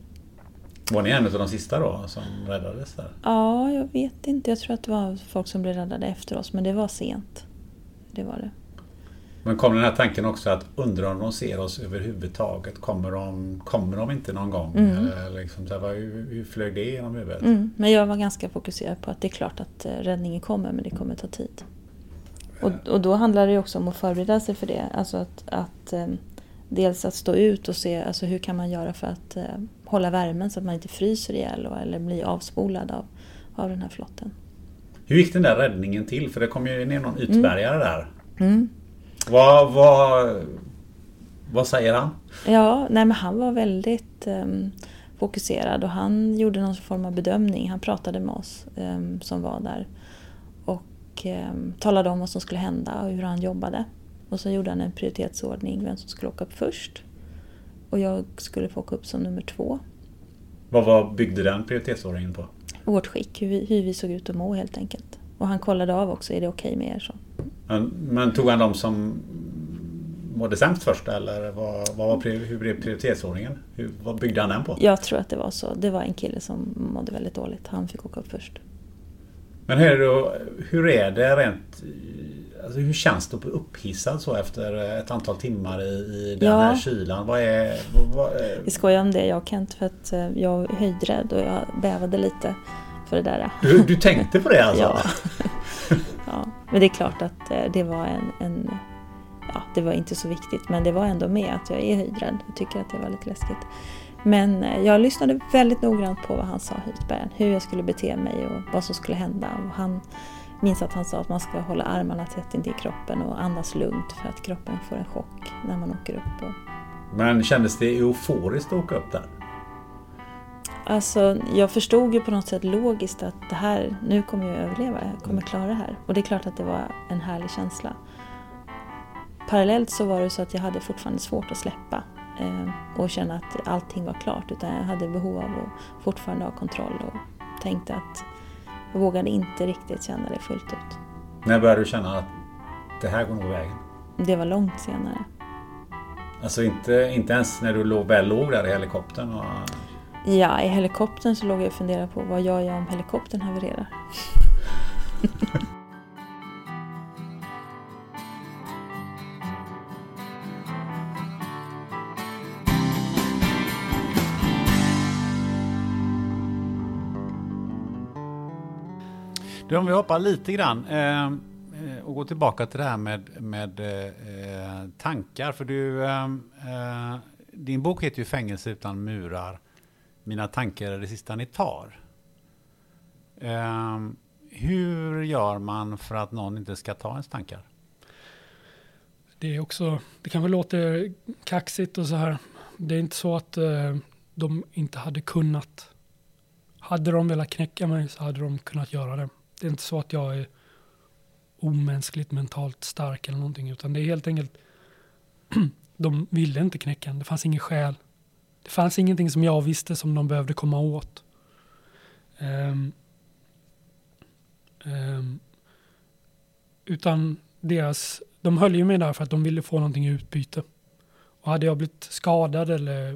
Var ni en av de sista då som räddades där? Ja, jag vet inte. Jag tror att det var folk som blev räddade efter oss. Men det var sent. Det var det. Men kom den här tanken också att undra om de ser oss överhuvudtaget? Kommer de, kommer de inte någon gång? Mm. Eller liksom, så här, hur, hur flög det genom huvudet? Mm. Men jag var ganska fokuserad på att det är klart att räddningen kommer, men det kommer ta tid. Och, och då handlar det också om att förbereda sig för det. Alltså att, att dels att stå ut och se alltså, hur kan man göra för att eh, hålla värmen så att man inte fryser ihjäl och, eller blir avspolad av, av den här flotten. Hur gick den där räddningen till? För det kom ju ner någon utbärgare mm. där. Mm. Vad, vad, vad säger han? Ja, nej, men han var väldigt um, fokuserad och han gjorde någon form av bedömning. Han pratade med oss um, som var där och um, talade om vad som skulle hända och hur han jobbade. Och så gjorde han en prioritetsordning, vem som skulle åka upp först. Och jag skulle få åka upp som nummer två. Vad var, byggde den prioritetsordningen på? Vårt skick, hur vi, hur vi såg ut och må helt enkelt. Och han kollade av också, är det okej med er så? Men, men tog han de som mådde sämst först eller vad, vad var, hur blev prioritetsordningen? Hur, vad byggde han den på? Jag tror att det var så. Det var en kille som mådde väldigt dåligt. Han fick åka upp först. Men hur är det, hur är det rent... Alltså hur känns det att bli upphissad så efter ett antal timmar i, i den ja. här kylan? Vad är, vad är... Vi skojar om det, jag Kent, för att jag är höjdrädd och jag bävade lite för det där. Du, du tänkte på det alltså? Ja. Ja. Men det är klart att det var en, en... Ja, det var inte så viktigt, men det var ändå med att jag är höjdrädd. Jag tycker att det var lite läskigt. Men jag lyssnade väldigt noggrant på vad han sa, Utbergen. Hur jag skulle bete mig och vad som skulle hända. Och han... minns att han sa att man ska hålla armarna tätt in i kroppen och andas lugnt för att kroppen får en chock när man åker upp. Och... Men kändes det euforiskt att åka upp där? Alltså, jag förstod ju på något sätt logiskt att det här, nu kommer jag överleva, jag kommer klara det här. Och det är klart att det var en härlig känsla. Parallellt så var det så att jag hade fortfarande svårt att släppa eh, och känna att allting var klart. Utan jag hade behov av att fortfarande ha kontroll och tänkte att jag vågade inte riktigt känna det fullt ut. När började du känna att det här går nog vägen? Det var långt senare. Alltså inte, inte ens när du låg, väl låg där i helikoptern? Och... Ja, i helikoptern så låg jag och funderade på vad gör jag om helikoptern havererar? Du, om vi hoppar lite grann eh, och går tillbaka till det här med, med eh, tankar. För du, eh, eh, din bok heter ju Fängelse utan murar. Mina tankar är det sista ni tar. Eh, hur gör man för att någon inte ska ta ens tankar? Det är också, det kan väl låta kaxigt och så här. Det är inte så att eh, de inte hade kunnat. Hade de velat knäcka mig så hade de kunnat göra det. Det är inte så att jag är omänskligt mentalt stark eller någonting, utan det är helt enkelt de ville inte knäcka en. Det fanns ingen skäl. Det fanns ingenting som jag visste som de behövde komma åt. Um, um, utan deras, de höll ju mig där för att de ville få någonting i utbyte. Och hade jag blivit skadad eller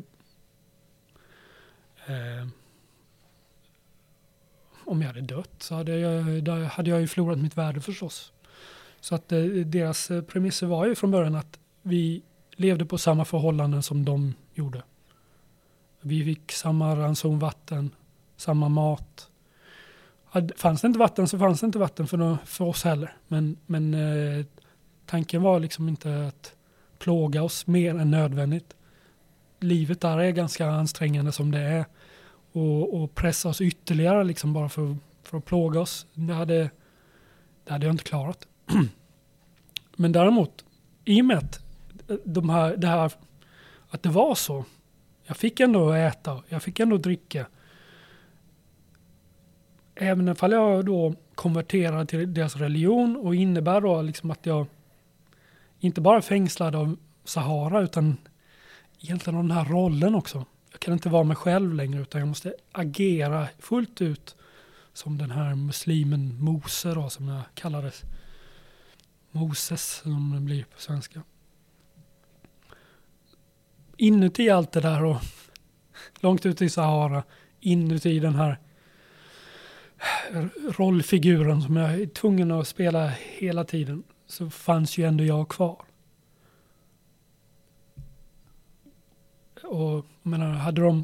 um, om jag hade dött så hade jag, där hade jag ju förlorat mitt värde förstås. Så att eh, deras premisser var ju från början att vi levde på samma förhållanden som de gjorde. Vi fick samma ranson vatten, samma mat. Hade, fanns det inte vatten så fanns det inte vatten för, för oss heller. Men, men eh, tanken var liksom inte att plåga oss mer än nödvändigt. Livet där är ganska ansträngande som det är. Och, och pressa oss ytterligare liksom bara för, för att plåga oss. Det hade, det hade jag inte klarat. Men däremot, i och med att, de här, det här, att det var så. Jag fick ändå äta, jag fick ändå dricka. Även ifall jag då konverterade till deras religion och innebär då liksom att jag inte bara fängslad av Sahara utan egentligen av den här rollen också. Jag kan inte vara mig själv längre utan jag måste agera fullt ut som den här muslimen Mose då, som jag kallades. Moses som det blir på svenska. Inuti allt det där och långt ut i Sahara, inuti den här rollfiguren som jag är tvungen att spela hela tiden, så fanns ju ändå jag kvar. Och jag menar, hade de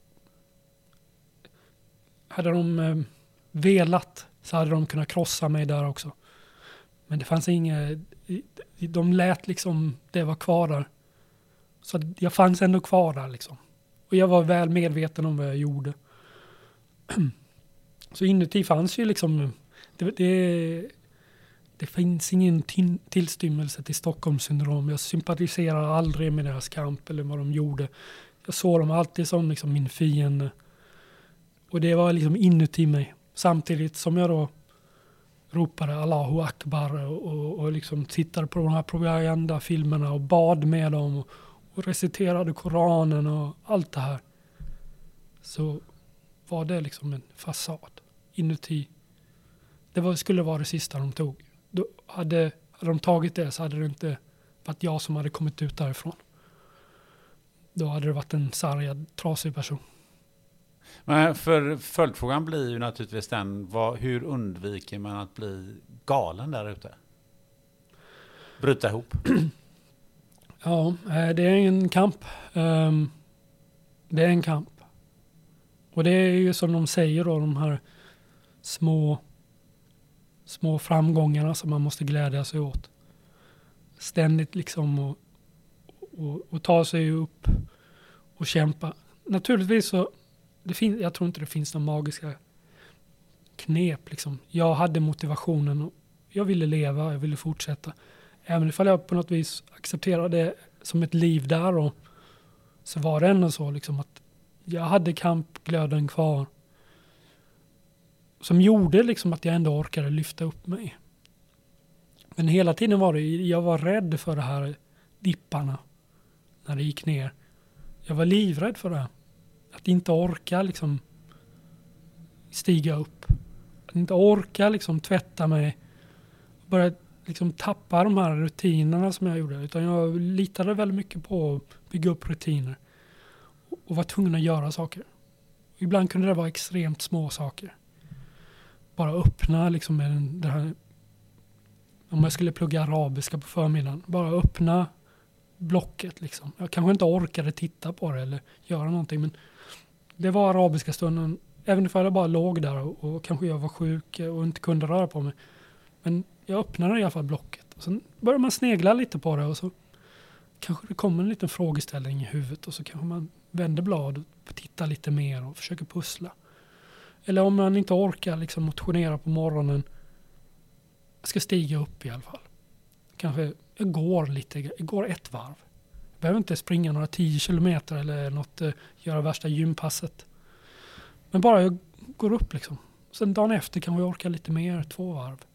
hade de eh, velat så hade de kunnat krossa mig där också. Men det fanns inget, de lät liksom det var kvar där. Så jag fanns ändå kvar där liksom. Och jag var väl medveten om vad jag gjorde. Så inuti fanns ju liksom, det, det, det finns ingen tin, tillstymmelse till Stockholmssyndrom. Jag sympatiserar aldrig med deras kamp eller vad de gjorde. Jag såg dem alltid som liksom min fiende. Och det var liksom inuti mig. Samtidigt som jag då ropade Allahu Akbar och, och, och liksom tittade på de här propagandafilmerna och bad med dem och, och reciterade Koranen och allt det här. Så var det liksom en fasad inuti. Det var, skulle vara det sista de tog. Då hade, hade de tagit det så hade det inte varit jag som hade kommit ut därifrån. Då hade det varit en sargad, trasig person. Men för följdfrågan blir ju naturligtvis den, vad, hur undviker man att bli galen där ute? Bryta ihop? Ja, det är en kamp. Det är en kamp. Och det är ju som de säger då, de här små, små framgångarna som man måste glädja sig åt. Ständigt liksom och, och, och ta sig upp och kämpa. Naturligtvis så, det finns, jag tror inte det finns några magiska knep liksom. Jag hade motivationen och jag ville leva, jag ville fortsätta. Även ifall jag på något vis accepterade det som ett liv där, och så var det ändå så liksom att jag hade kampglöden kvar som gjorde liksom att jag ändå orkade lyfta upp mig. Men hela tiden var det, jag var rädd för det här dipparna när det gick ner. Jag var livrädd för det. Att inte orka liksom stiga upp. Att inte orka liksom tvätta mig. Börja liksom tappa de här rutinerna som jag gjorde. Utan jag litade väldigt mycket på att bygga upp rutiner. Och var tvungen att göra saker. Ibland kunde det vara extremt små saker. Bara öppna liksom med den, det här. Om jag skulle plugga arabiska på förmiddagen. Bara öppna blocket liksom. Jag kanske inte orkade titta på det eller göra någonting. Men det var arabiska stunden. Även ifall jag bara låg där och, och kanske jag var sjuk och inte kunde röra på mig. Men jag öppnade i alla fall blocket. Och sen börjar man snegla lite på det och så kanske det kommer en liten frågeställning i huvudet och så kanske man vänder blad och tittar lite mer och försöker pussla. Eller om man inte orkar liksom motionera på morgonen, jag ska stiga upp i alla fall. Kanske jag går lite, jag går ett varv. Jag behöver inte springa några tio kilometer eller något, göra värsta gympasset. Men bara jag går upp liksom. Sen dagen efter kan jag orka lite mer, två varv.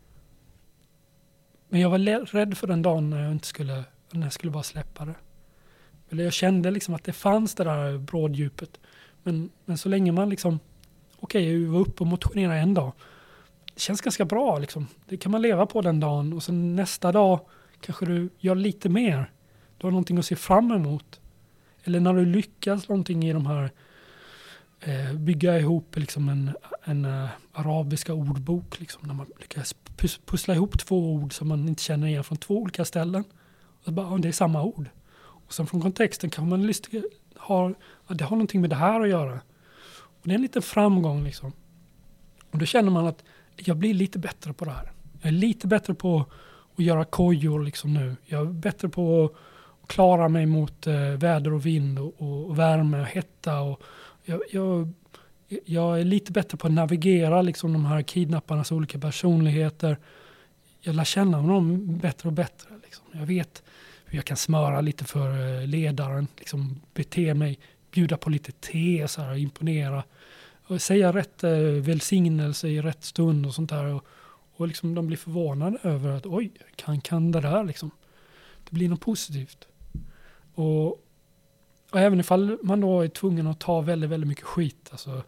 Men jag var rädd för den dagen när jag inte skulle, när jag skulle bara släppa det. Eller jag kände liksom att det fanns det där bråddjupet. Men, men så länge man liksom, okej, okay, jag var uppe och motionerade en dag. Det känns ganska bra liksom. Det kan man leva på den dagen. Och sen nästa dag kanske du gör lite mer. Du har någonting att se fram emot. Eller när du lyckas någonting i de här, eh, bygga ihop liksom en, en uh, arabiska ordbok. Liksom, när man lyckas pus- pussla ihop två ord som man inte känner igen från två olika ställen. Och bara, oh, det är samma ord. Och sen från kontexten kan man lyssna, ha, ja, det har någonting med det här att göra. Och det är en liten framgång liksom. Och då känner man att jag blir lite bättre på det här. Jag är lite bättre på att göra kojor liksom nu. Jag är bättre på att klara mig mot eh, väder och vind och, och värme och hetta. Och jag, jag, jag är lite bättre på att navigera liksom de här kidnapparnas olika personligheter. Jag lär känna dem bättre och bättre. Liksom. Jag vet hur jag kan smöra lite för ledaren. Liksom bete mig, bjuda på lite te, så här, imponera. Och säga rätt eh, välsignelse i rätt stund och sånt där. Och, och liksom de blir förvånade över att oj, kan, kan det där liksom. Det blir något positivt. Och, och även ifall man då är tvungen att ta väldigt, väldigt mycket skit. Alltså,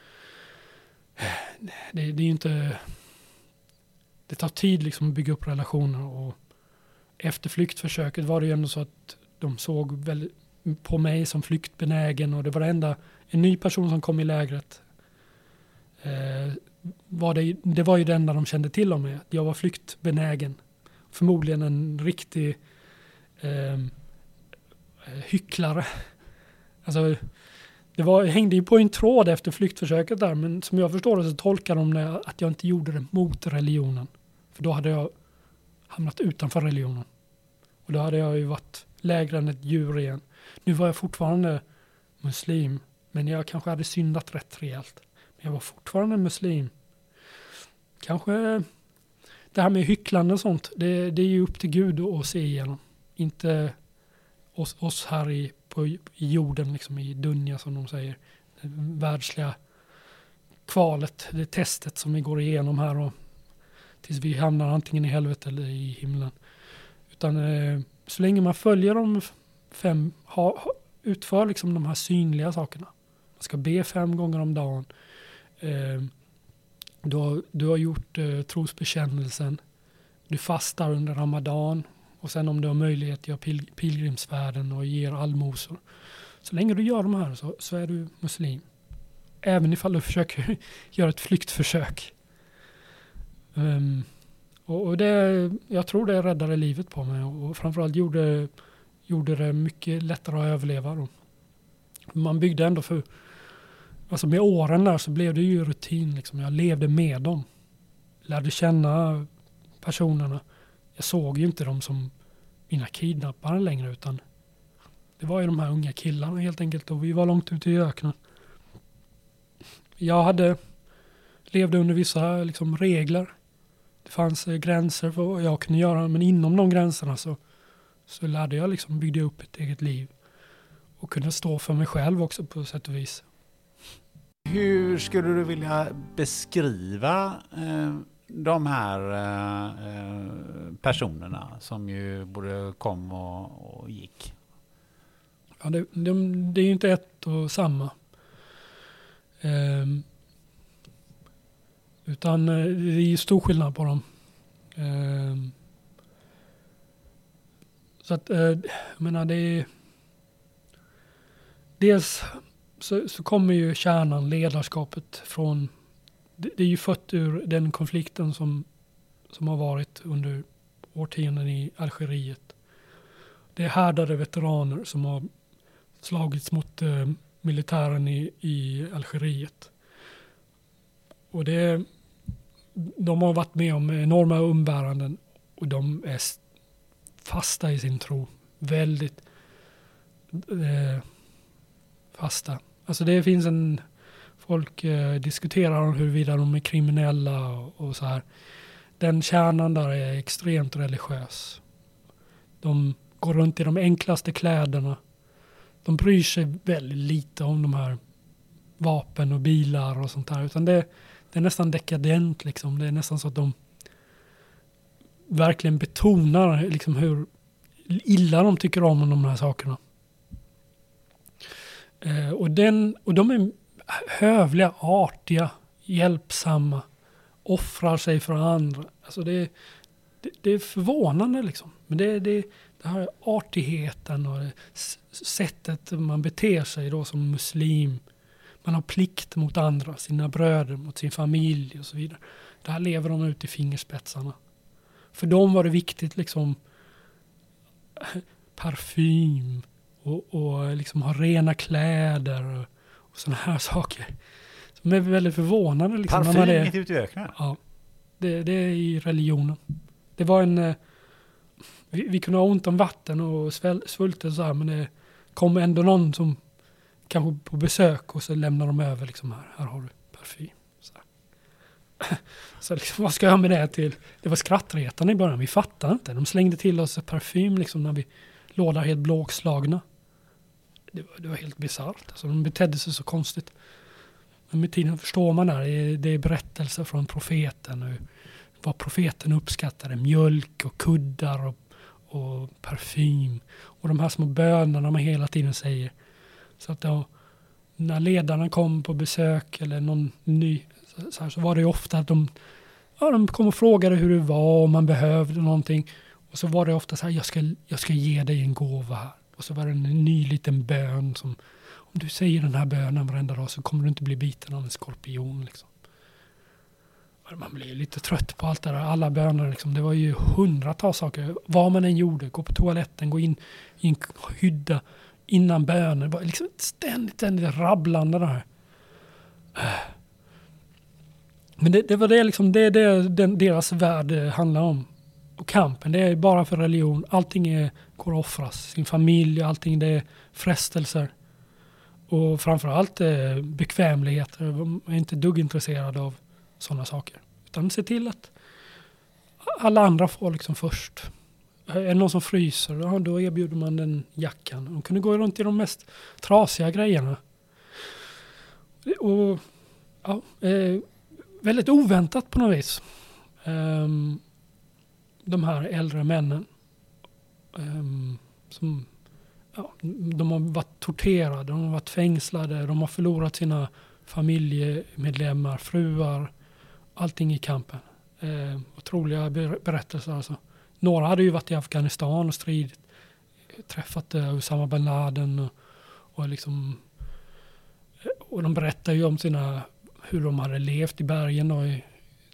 det, det är ju inte... Det tar tid liksom att bygga upp relationer. Och efter flyktförsöket var det ju ändå så att de såg väldigt på mig som flyktbenägen. Och det var det enda, en ny person som kom i lägret. Eh, var det, det var ju det enda de kände till om mig. Att jag var flyktbenägen. Förmodligen en riktig eh, hycklare. Alltså, det var, hängde ju på en tråd efter flyktförsöket där. Men som jag förstår det så tolkar de det att jag inte gjorde det mot religionen. För då hade jag hamnat utanför religionen. Och då hade jag ju varit lägre än ett djur igen. Nu var jag fortfarande muslim, men jag kanske hade syndat rätt rejält. Men jag var fortfarande muslim. Kanske det här med hycklande och sånt, det, det är ju upp till Gud att se igenom. Inte oss, oss här i, på, i jorden, liksom i dunja som de säger. Det världsliga kvalet, det testet som vi går igenom här och tills vi hamnar antingen i helvetet eller i himlen. Utan eh, så länge man följer de fem, ha, ha, utför liksom de här synliga sakerna. Man ska be fem gånger om dagen. Eh, du, har, du har gjort eh, trosbekännelsen. Du fastar under Ramadan. Och sen om du har möjlighet gör pil, pilgrimsfärden och ger allmosor. Så länge du gör de här så, så är du muslim. Även ifall du försöker göra ett flyktförsök. Um, och, och det, jag tror det räddade livet på mig. Och, och framförallt gjorde, gjorde det mycket lättare att överleva. Då. Man byggde ändå för... Alltså med åren där så blev det ju rutin. Liksom. Jag levde med dem. Lärde känna personerna. Jag såg ju inte dem som mina kidnappare längre, utan det var ju de här unga killarna helt enkelt, och vi var långt ute i öknen. Jag hade levde under vissa liksom, regler. Det fanns eh, gränser för vad jag kunde göra, men inom de gränserna så, så lärde jag liksom bygga upp ett eget liv och kunde stå för mig själv också på sätt och vis. Hur skulle du vilja beskriva eh, de här eh, personerna som ju både kom och, och gick? Ja, det, det, det är ju inte ett och samma. Eh, utan det är ju stor skillnad på dem. Eh, så att, eh, jag menar, det är... Dels så, så kommer ju kärnan, ledarskapet från... Det, det är ju fött ur den konflikten som, som har varit under årtionden i Algeriet. Det är härdade veteraner som har slagits mot eh, militären i, i Algeriet. Och det, de har varit med om enorma umbäranden och de är fasta i sin tro. Väldigt eh, fasta. Alltså det finns en... Folk eh, diskuterar om huruvida de är kriminella och, och så här. Den kärnan där är extremt religiös. De går runt i de enklaste kläderna. De bryr sig väldigt lite om de här vapen och bilar och sånt där. Utan det, det är nästan dekadent liksom. Det är nästan så att de verkligen betonar liksom hur illa de tycker om de här sakerna. Eh, och, den, och de är hövliga, artiga, hjälpsamma, offrar sig för andra. Alltså det, det, det är förvånande liksom. Men det, det, det här artigheten och det sättet man beter sig då som muslim. Man har plikt mot andra, sina bröder, mot sin familj och så vidare. Det här lever de ut i fingerspetsarna. För dem var det viktigt liksom parfym och, och liksom ha rena kläder och, och sådana här saker. Som är väldigt förvånande. Liksom, parfym är, mitt ute i öknen? Ja, det, det är i religionen. Det var en... Vi, vi kunde ha ont om vatten och sväl, svulten och så här, men det kom ändå någon som kanske på besök och så lämnar de över liksom här. Här har du parfym. Så, så liksom, vad ska jag med det till? Det var skrattretande i början. Vi fattade inte. De slängde till oss parfym liksom när vi låg där helt blåslagna. Det var, det var helt bizarrt. Alltså, de betedde sig så konstigt. Men med tiden förstår man där. Det är, det är berättelser från profeten. Och vad profeten uppskattade. Mjölk och kuddar och, och parfym. Och de här små bönerna man hela tiden säger. Så att då, när ledarna kom på besök eller någon ny så, här, så var det ju ofta att de, ja, de kom och frågade hur det var, om man behövde någonting. Och så var det ofta så här, jag ska, jag ska ge dig en gåva här. Och så var det en ny liten bön som, om du säger den här bönen varenda dag så kommer du inte bli biten av en skorpion liksom. Man blir lite trött på allt det där, alla böner liksom. Det var ju hundratals saker, vad man än gjorde, gå på toaletten, gå in i en hydda innan böner, det var liksom ständigt, ständigt rabblande där. Men det, det var det liksom, det är det den, deras värld handlar om. Och kampen. Det är bara för religion. Allting är, går att offras. Sin familj, allting det är frestelser. Och framförallt eh, bekvämligheter. De är inte dugg intresserade av sådana saker. Utan se till att alla andra får liksom först. Är det någon som fryser, ja, då erbjuder man den jackan. De kunde gå runt i de mest trasiga grejerna. Och ja, eh, väldigt oväntat på något vis. Um, de här äldre männen. Um, som, ja, de har varit torterade, de har varit fängslade, de har förlorat sina familjemedlemmar, fruar, allting i kampen. Uh, otroliga berättelser alltså. Några hade ju varit i Afghanistan och stridit, träffat uh, Osama bin Laden och, och liksom och de berättar ju om sina hur de hade levt i bergen och i,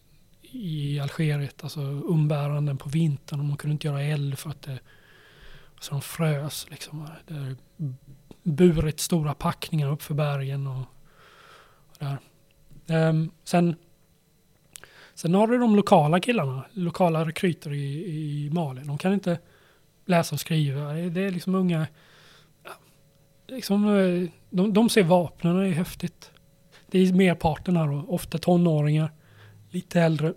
i Algeriet, alltså umbäranden på vintern, och de kunde inte göra eld för att det, så de frös liksom. Det burit stora packningar upp för bergen och, och där. Um, sen sen har du de lokala killarna, lokala rekryter i, i Mali. De kan inte läsa och skriva. Det är liksom unga, liksom, de, de ser vapnen, det är häftigt. Det är merparten här då, ofta tonåringar, lite äldre.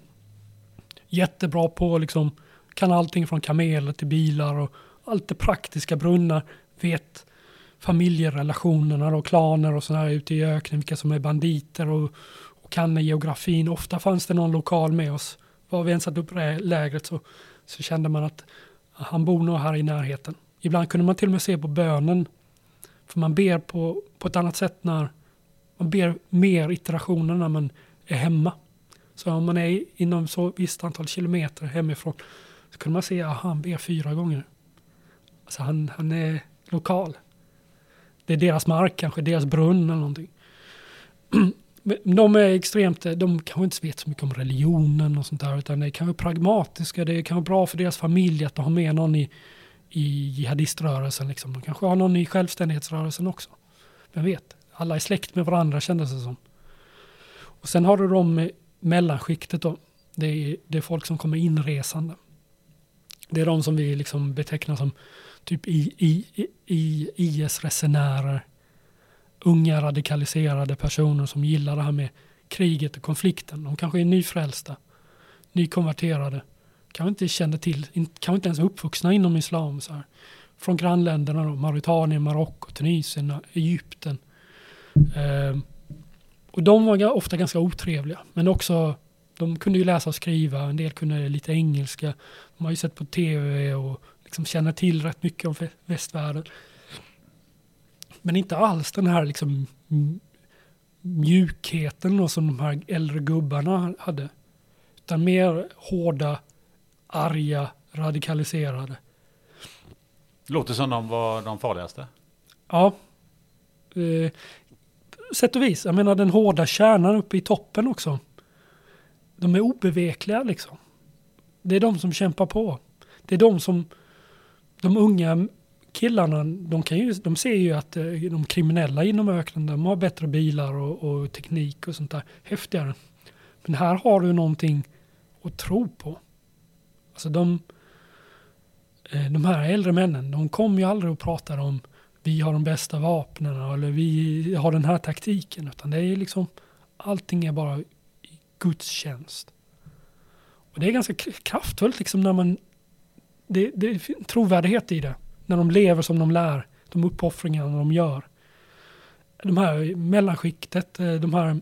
Jättebra på liksom, kan allting från kameler till bilar och allt det praktiska, brunnar, vet familjerelationerna och klaner och sådär ute i öknen, vilka som är banditer och, och kan geografin. Ofta fanns det någon lokal med oss. Var vi ens satt upp lägret så, så kände man att han bor nog här i närheten. Ibland kunde man till och med se på bönen, för man ber på, på ett annat sätt när man ber mer iterationer när man är hemma. Så om man är inom så visst antal kilometer hemifrån så kunde man se att han ber fyra gånger. Alltså han, han är lokal. Det är deras mark, kanske deras brunn eller någonting. De är extremt, de kanske inte vet så mycket om religionen och sånt där, utan det kan vara pragmatiska, det kan vara bra för deras familj att ha med någon i, i jihadiströrelsen liksom. De kanske har någon i självständighetsrörelsen också. Vem vet? Alla är släkt med varandra, kändes det som. Och sen har du de mellanskiktet då. Det är, det är folk som kommer inresande. Det är de som vi liksom betecknar som typ i, i, i, i I S-resenärer. Unga radikaliserade personer som gillar det här med kriget och konflikten. De kanske är nyfrälsta, nykonverterade. Kanske inte kände till, kanske inte ens uppvuxna inom islam. Så här. Från grannländerna då, Mauritanien, Marocko, Tunisien, Egypten. Eh, och de var ofta ganska otrevliga. Men också, de kunde ju läsa och skriva. En del kunde lite engelska. De har ju sett på tv och liksom känner till rätt mycket om västvärlden. Men inte alls den här liksom mjukheten då, som de här äldre gubbarna hade. Utan mer hårda, arga, radikaliserade. Låter som de var de farligaste. Ja. Eh, sätt och vis. Jag menar den hårda kärnan uppe i toppen också. De är obevekliga liksom. Det är de som kämpar på. Det är de som, de unga killarna, de, kan ju, de ser ju att de kriminella inom öknen, de har bättre bilar och, och teknik och sånt där. Häftigare. Men här har du någonting att tro på. Alltså de, de här äldre männen, de kommer ju aldrig att prata om vi har de bästa vapnen eller vi har den här taktiken. Utan det är liksom, allting är bara i Guds tjänst. Och det är ganska kraftfullt liksom när man, det, det är en trovärdighet i det. När de lever som de lär, de uppoffringarna de gör. De här mellanskiktet, de här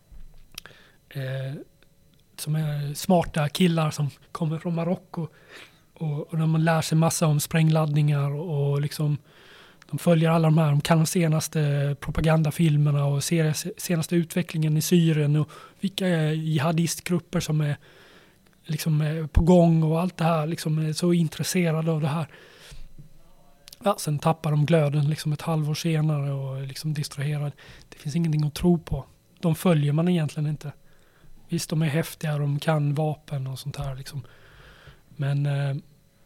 eh, som är smarta killar som kommer från Marocko och, och de lär sig massa om sprängladdningar och, och liksom de följer alla de här, de kan de senaste propagandafilmerna och ser senaste utvecklingen i Syrien och vilka jihadistgrupper som är liksom är på gång och allt det här, liksom är så intresserade av det här. Ja, sen tappar de glöden liksom ett halvår senare och är liksom distraherad. Det finns ingenting att tro på. De följer man egentligen inte. Visst, de är häftiga, de kan vapen och sånt här liksom. Men eh,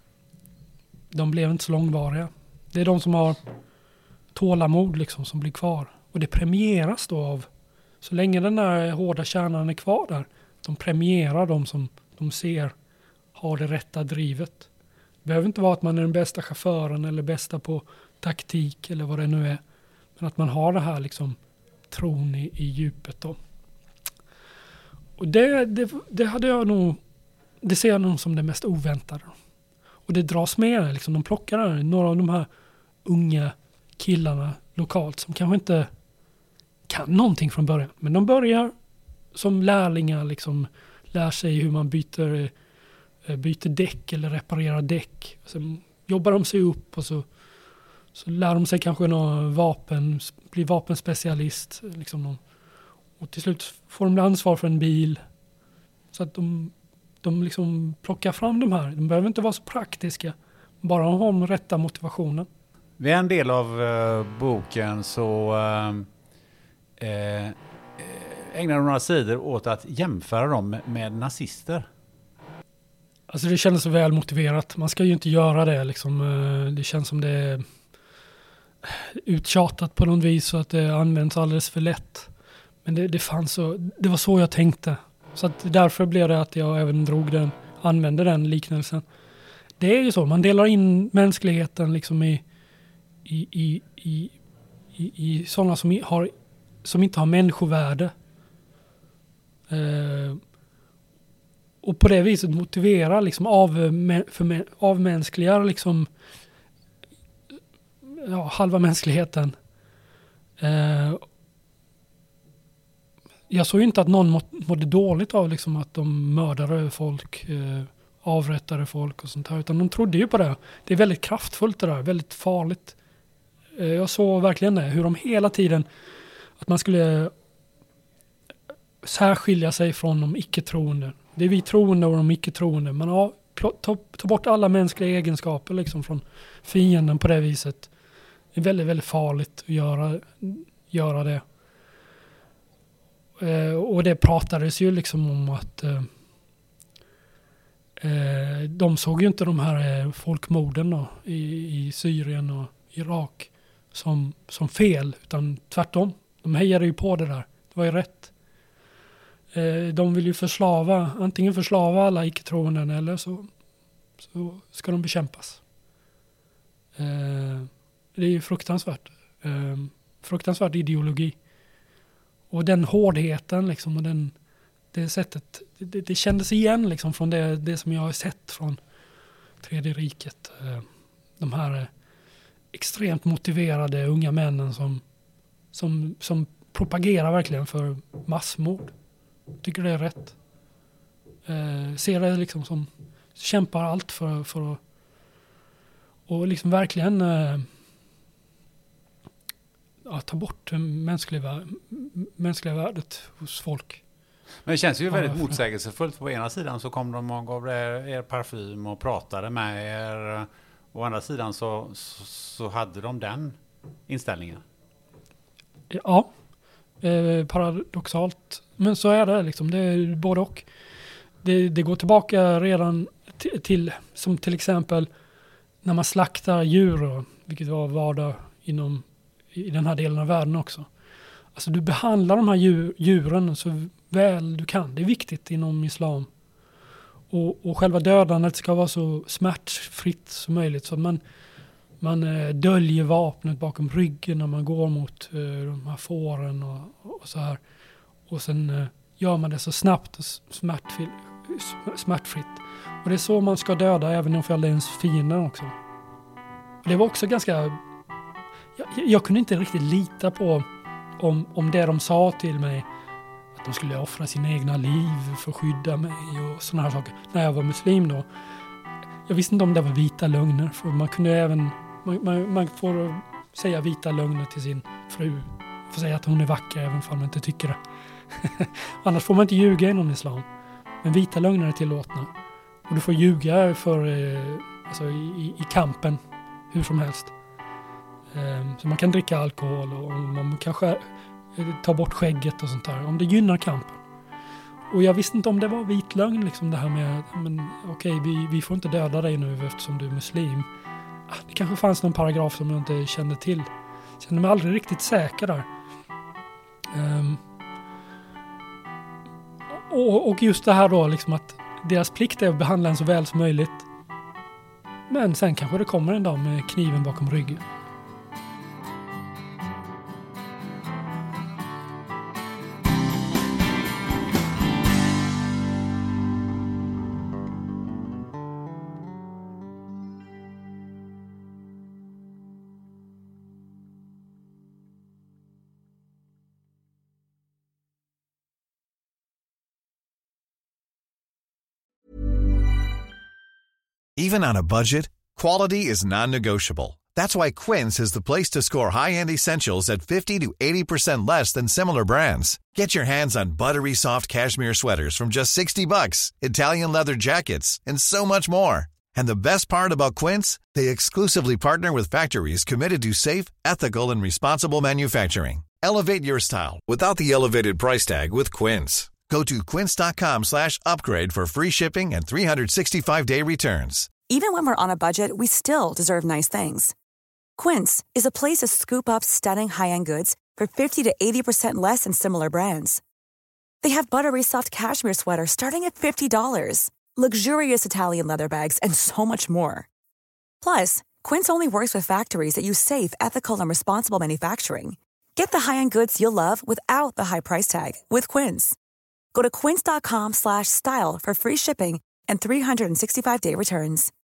de blev inte så långvariga. Det är de som har tålamod liksom som blir kvar. Och det premieras då av, så länge den där hårda kärnan är kvar där, de premierar de som de ser har det rätta drivet. Det behöver inte vara att man är den bästa chauffören eller bästa på taktik eller vad det nu är. Men att man har det här liksom tron i, i djupet då. Och det, det, det hade jag nog, det ser jag nog som det mest oväntade. Och det dras med, liksom, de plockar där, några av de här unga killarna lokalt som kanske inte kan någonting från början. Men de börjar som lärlingar, liksom, lär sig hur man byter, byter däck eller reparerar däck. Sen jobbar de sig upp och så, så lär de sig kanske någon vapen, blir vapenspecialist. Liksom, och till slut får de ansvar för en bil. Så att de, de liksom plockar fram de här. De behöver inte vara så praktiska. Bara ha den rätta motivationen. Vid en del av uh, boken så uh, uh, ägnar de några sidor åt att jämföra dem med, med nazister. Alltså det känns så väl motiverat. Man ska ju inte göra det. Liksom. Uh, det känns som det är uttjatat på något vis så att det används alldeles för lätt. Men det, det fanns så, det var så jag tänkte. Så att därför blev det att jag även drog den, använde den liknelsen. Det är ju så, man delar in mänskligheten liksom i i, i, i, i, i sådana som, har, som inte har människovärde. Eh, och på det viset motivera liksom av, för, avmänskligar liksom ja, halva mänskligheten. Eh, jag såg inte att någon må, mådde dåligt av liksom att de mördade folk, eh, avrättade folk och sånt här, utan de trodde ju på det. Det är väldigt kraftfullt det där, väldigt farligt. Eh, jag såg verkligen det, hur de hela tiden, att man skulle särskilja sig från de icke-troende. Det är vi troende och de icke-troende. Man har ta, ta bort alla mänskliga egenskaper liksom från fienden på det viset. Det är väldigt, väldigt farligt att göra, göra det. Eh, och det pratades ju liksom om att eh, eh, de såg ju inte de här eh, folkmorden då, i, i Syrien och Irak som, som fel, utan tvärtom. De hejade ju på det där. Det var ju rätt. Eh, de vill ju förslava, antingen förslava alla icke-troenden eller så, så ska de bekämpas. Eh, det är ju fruktansvärt. Eh, fruktansvärd ideologi. Och den hårdheten liksom, och den, det sättet, det, det kändes igen liksom från det, det som jag har sett från Tredje riket. Eh, de här extremt motiverade unga männen som, som, som propagerar verkligen för massmord. Tycker det är rätt. Eh, ser det liksom som kämpar allt för, för att och liksom verkligen eh, ja, ta bort mänskliga, mänskliga värdet hos folk. Men det känns ju ja, väldigt för... motsägelsefullt. På ena sidan så kom de och gav er, er parfym och pratade med er. Å andra sidan så, så, så hade de den inställningen. Ja, eh, paradoxalt. Men så är det liksom. Det är både och. Det, det går tillbaka redan t- till, som till exempel när man slaktar djur, vilket var vardag inom i den här delen av världen också. Alltså du behandlar de här djur, djuren så väl du kan. Det är viktigt inom islam. Och, och själva dödandet ska vara så smärtfritt som möjligt. Så man, man eh, döljer vapnet bakom ryggen när man går mot eh, de här fåren och, och så här. Och sen eh, gör man det så snabbt och smärtfritt, smärtfritt. Och det är så man ska döda även om det är ens fiender också. Och det var också ganska... Jag, jag kunde inte riktigt lita på om, om det de sa till mig, att de skulle offra sina egna liv för att skydda mig och sådana här saker. När jag var muslim då. Jag visste inte om det var vita lögner. För man kunde även... Man, man, man får säga vita lögner till sin fru. Får säga att hon är vacker även om man inte tycker det. Annars får man inte ljuga inom islam. Men vita lögner är tillåtna. Och du får ljuga för, eh, alltså i, i kampen hur som helst. Eh, så man kan dricka alkohol och man kanske tar bort skägget och sånt där. Om det gynnar kampen. Och jag visste inte om det var vit lögn liksom det här med, men okej, okay, vi, vi får inte döda dig nu eftersom du är muslim. Ah, det kanske fanns någon paragraf som jag inte kände till. Jag kände mig aldrig riktigt säker där. Um, och, och just det här då liksom att deras plikt är att behandla en så väl som möjligt. Men sen kanske det kommer en dag med kniven bakom ryggen. Even on a budget, quality is non-negotiable. That's why Quince is the place to score high-end essentials at fifty to eighty percent less than similar brands. Get your hands on buttery soft cashmere sweaters from just sixty bucks, Italian leather jackets, and so much more. And the best part about Quince, they exclusively partner with factories committed to safe, ethical, and responsible manufacturing. Elevate your style without the elevated price tag with Quince. Go to quince.com slash upgrade for free shipping and three sixty-five day returns. Even when we're on a budget, we still deserve nice things. Quince is a place to scoop up stunning high-end goods for fifty to eighty percent less than similar brands. They have buttery soft cashmere sweaters starting at fifty dollars, luxurious Italian leather bags, and so much more. Plus, Quince only works with factories that use safe, ethical, and responsible manufacturing. Get the high-end goods you'll love without the high price tag with Quince. Go to quince.com slash style for free shipping and three sixty-five day returns.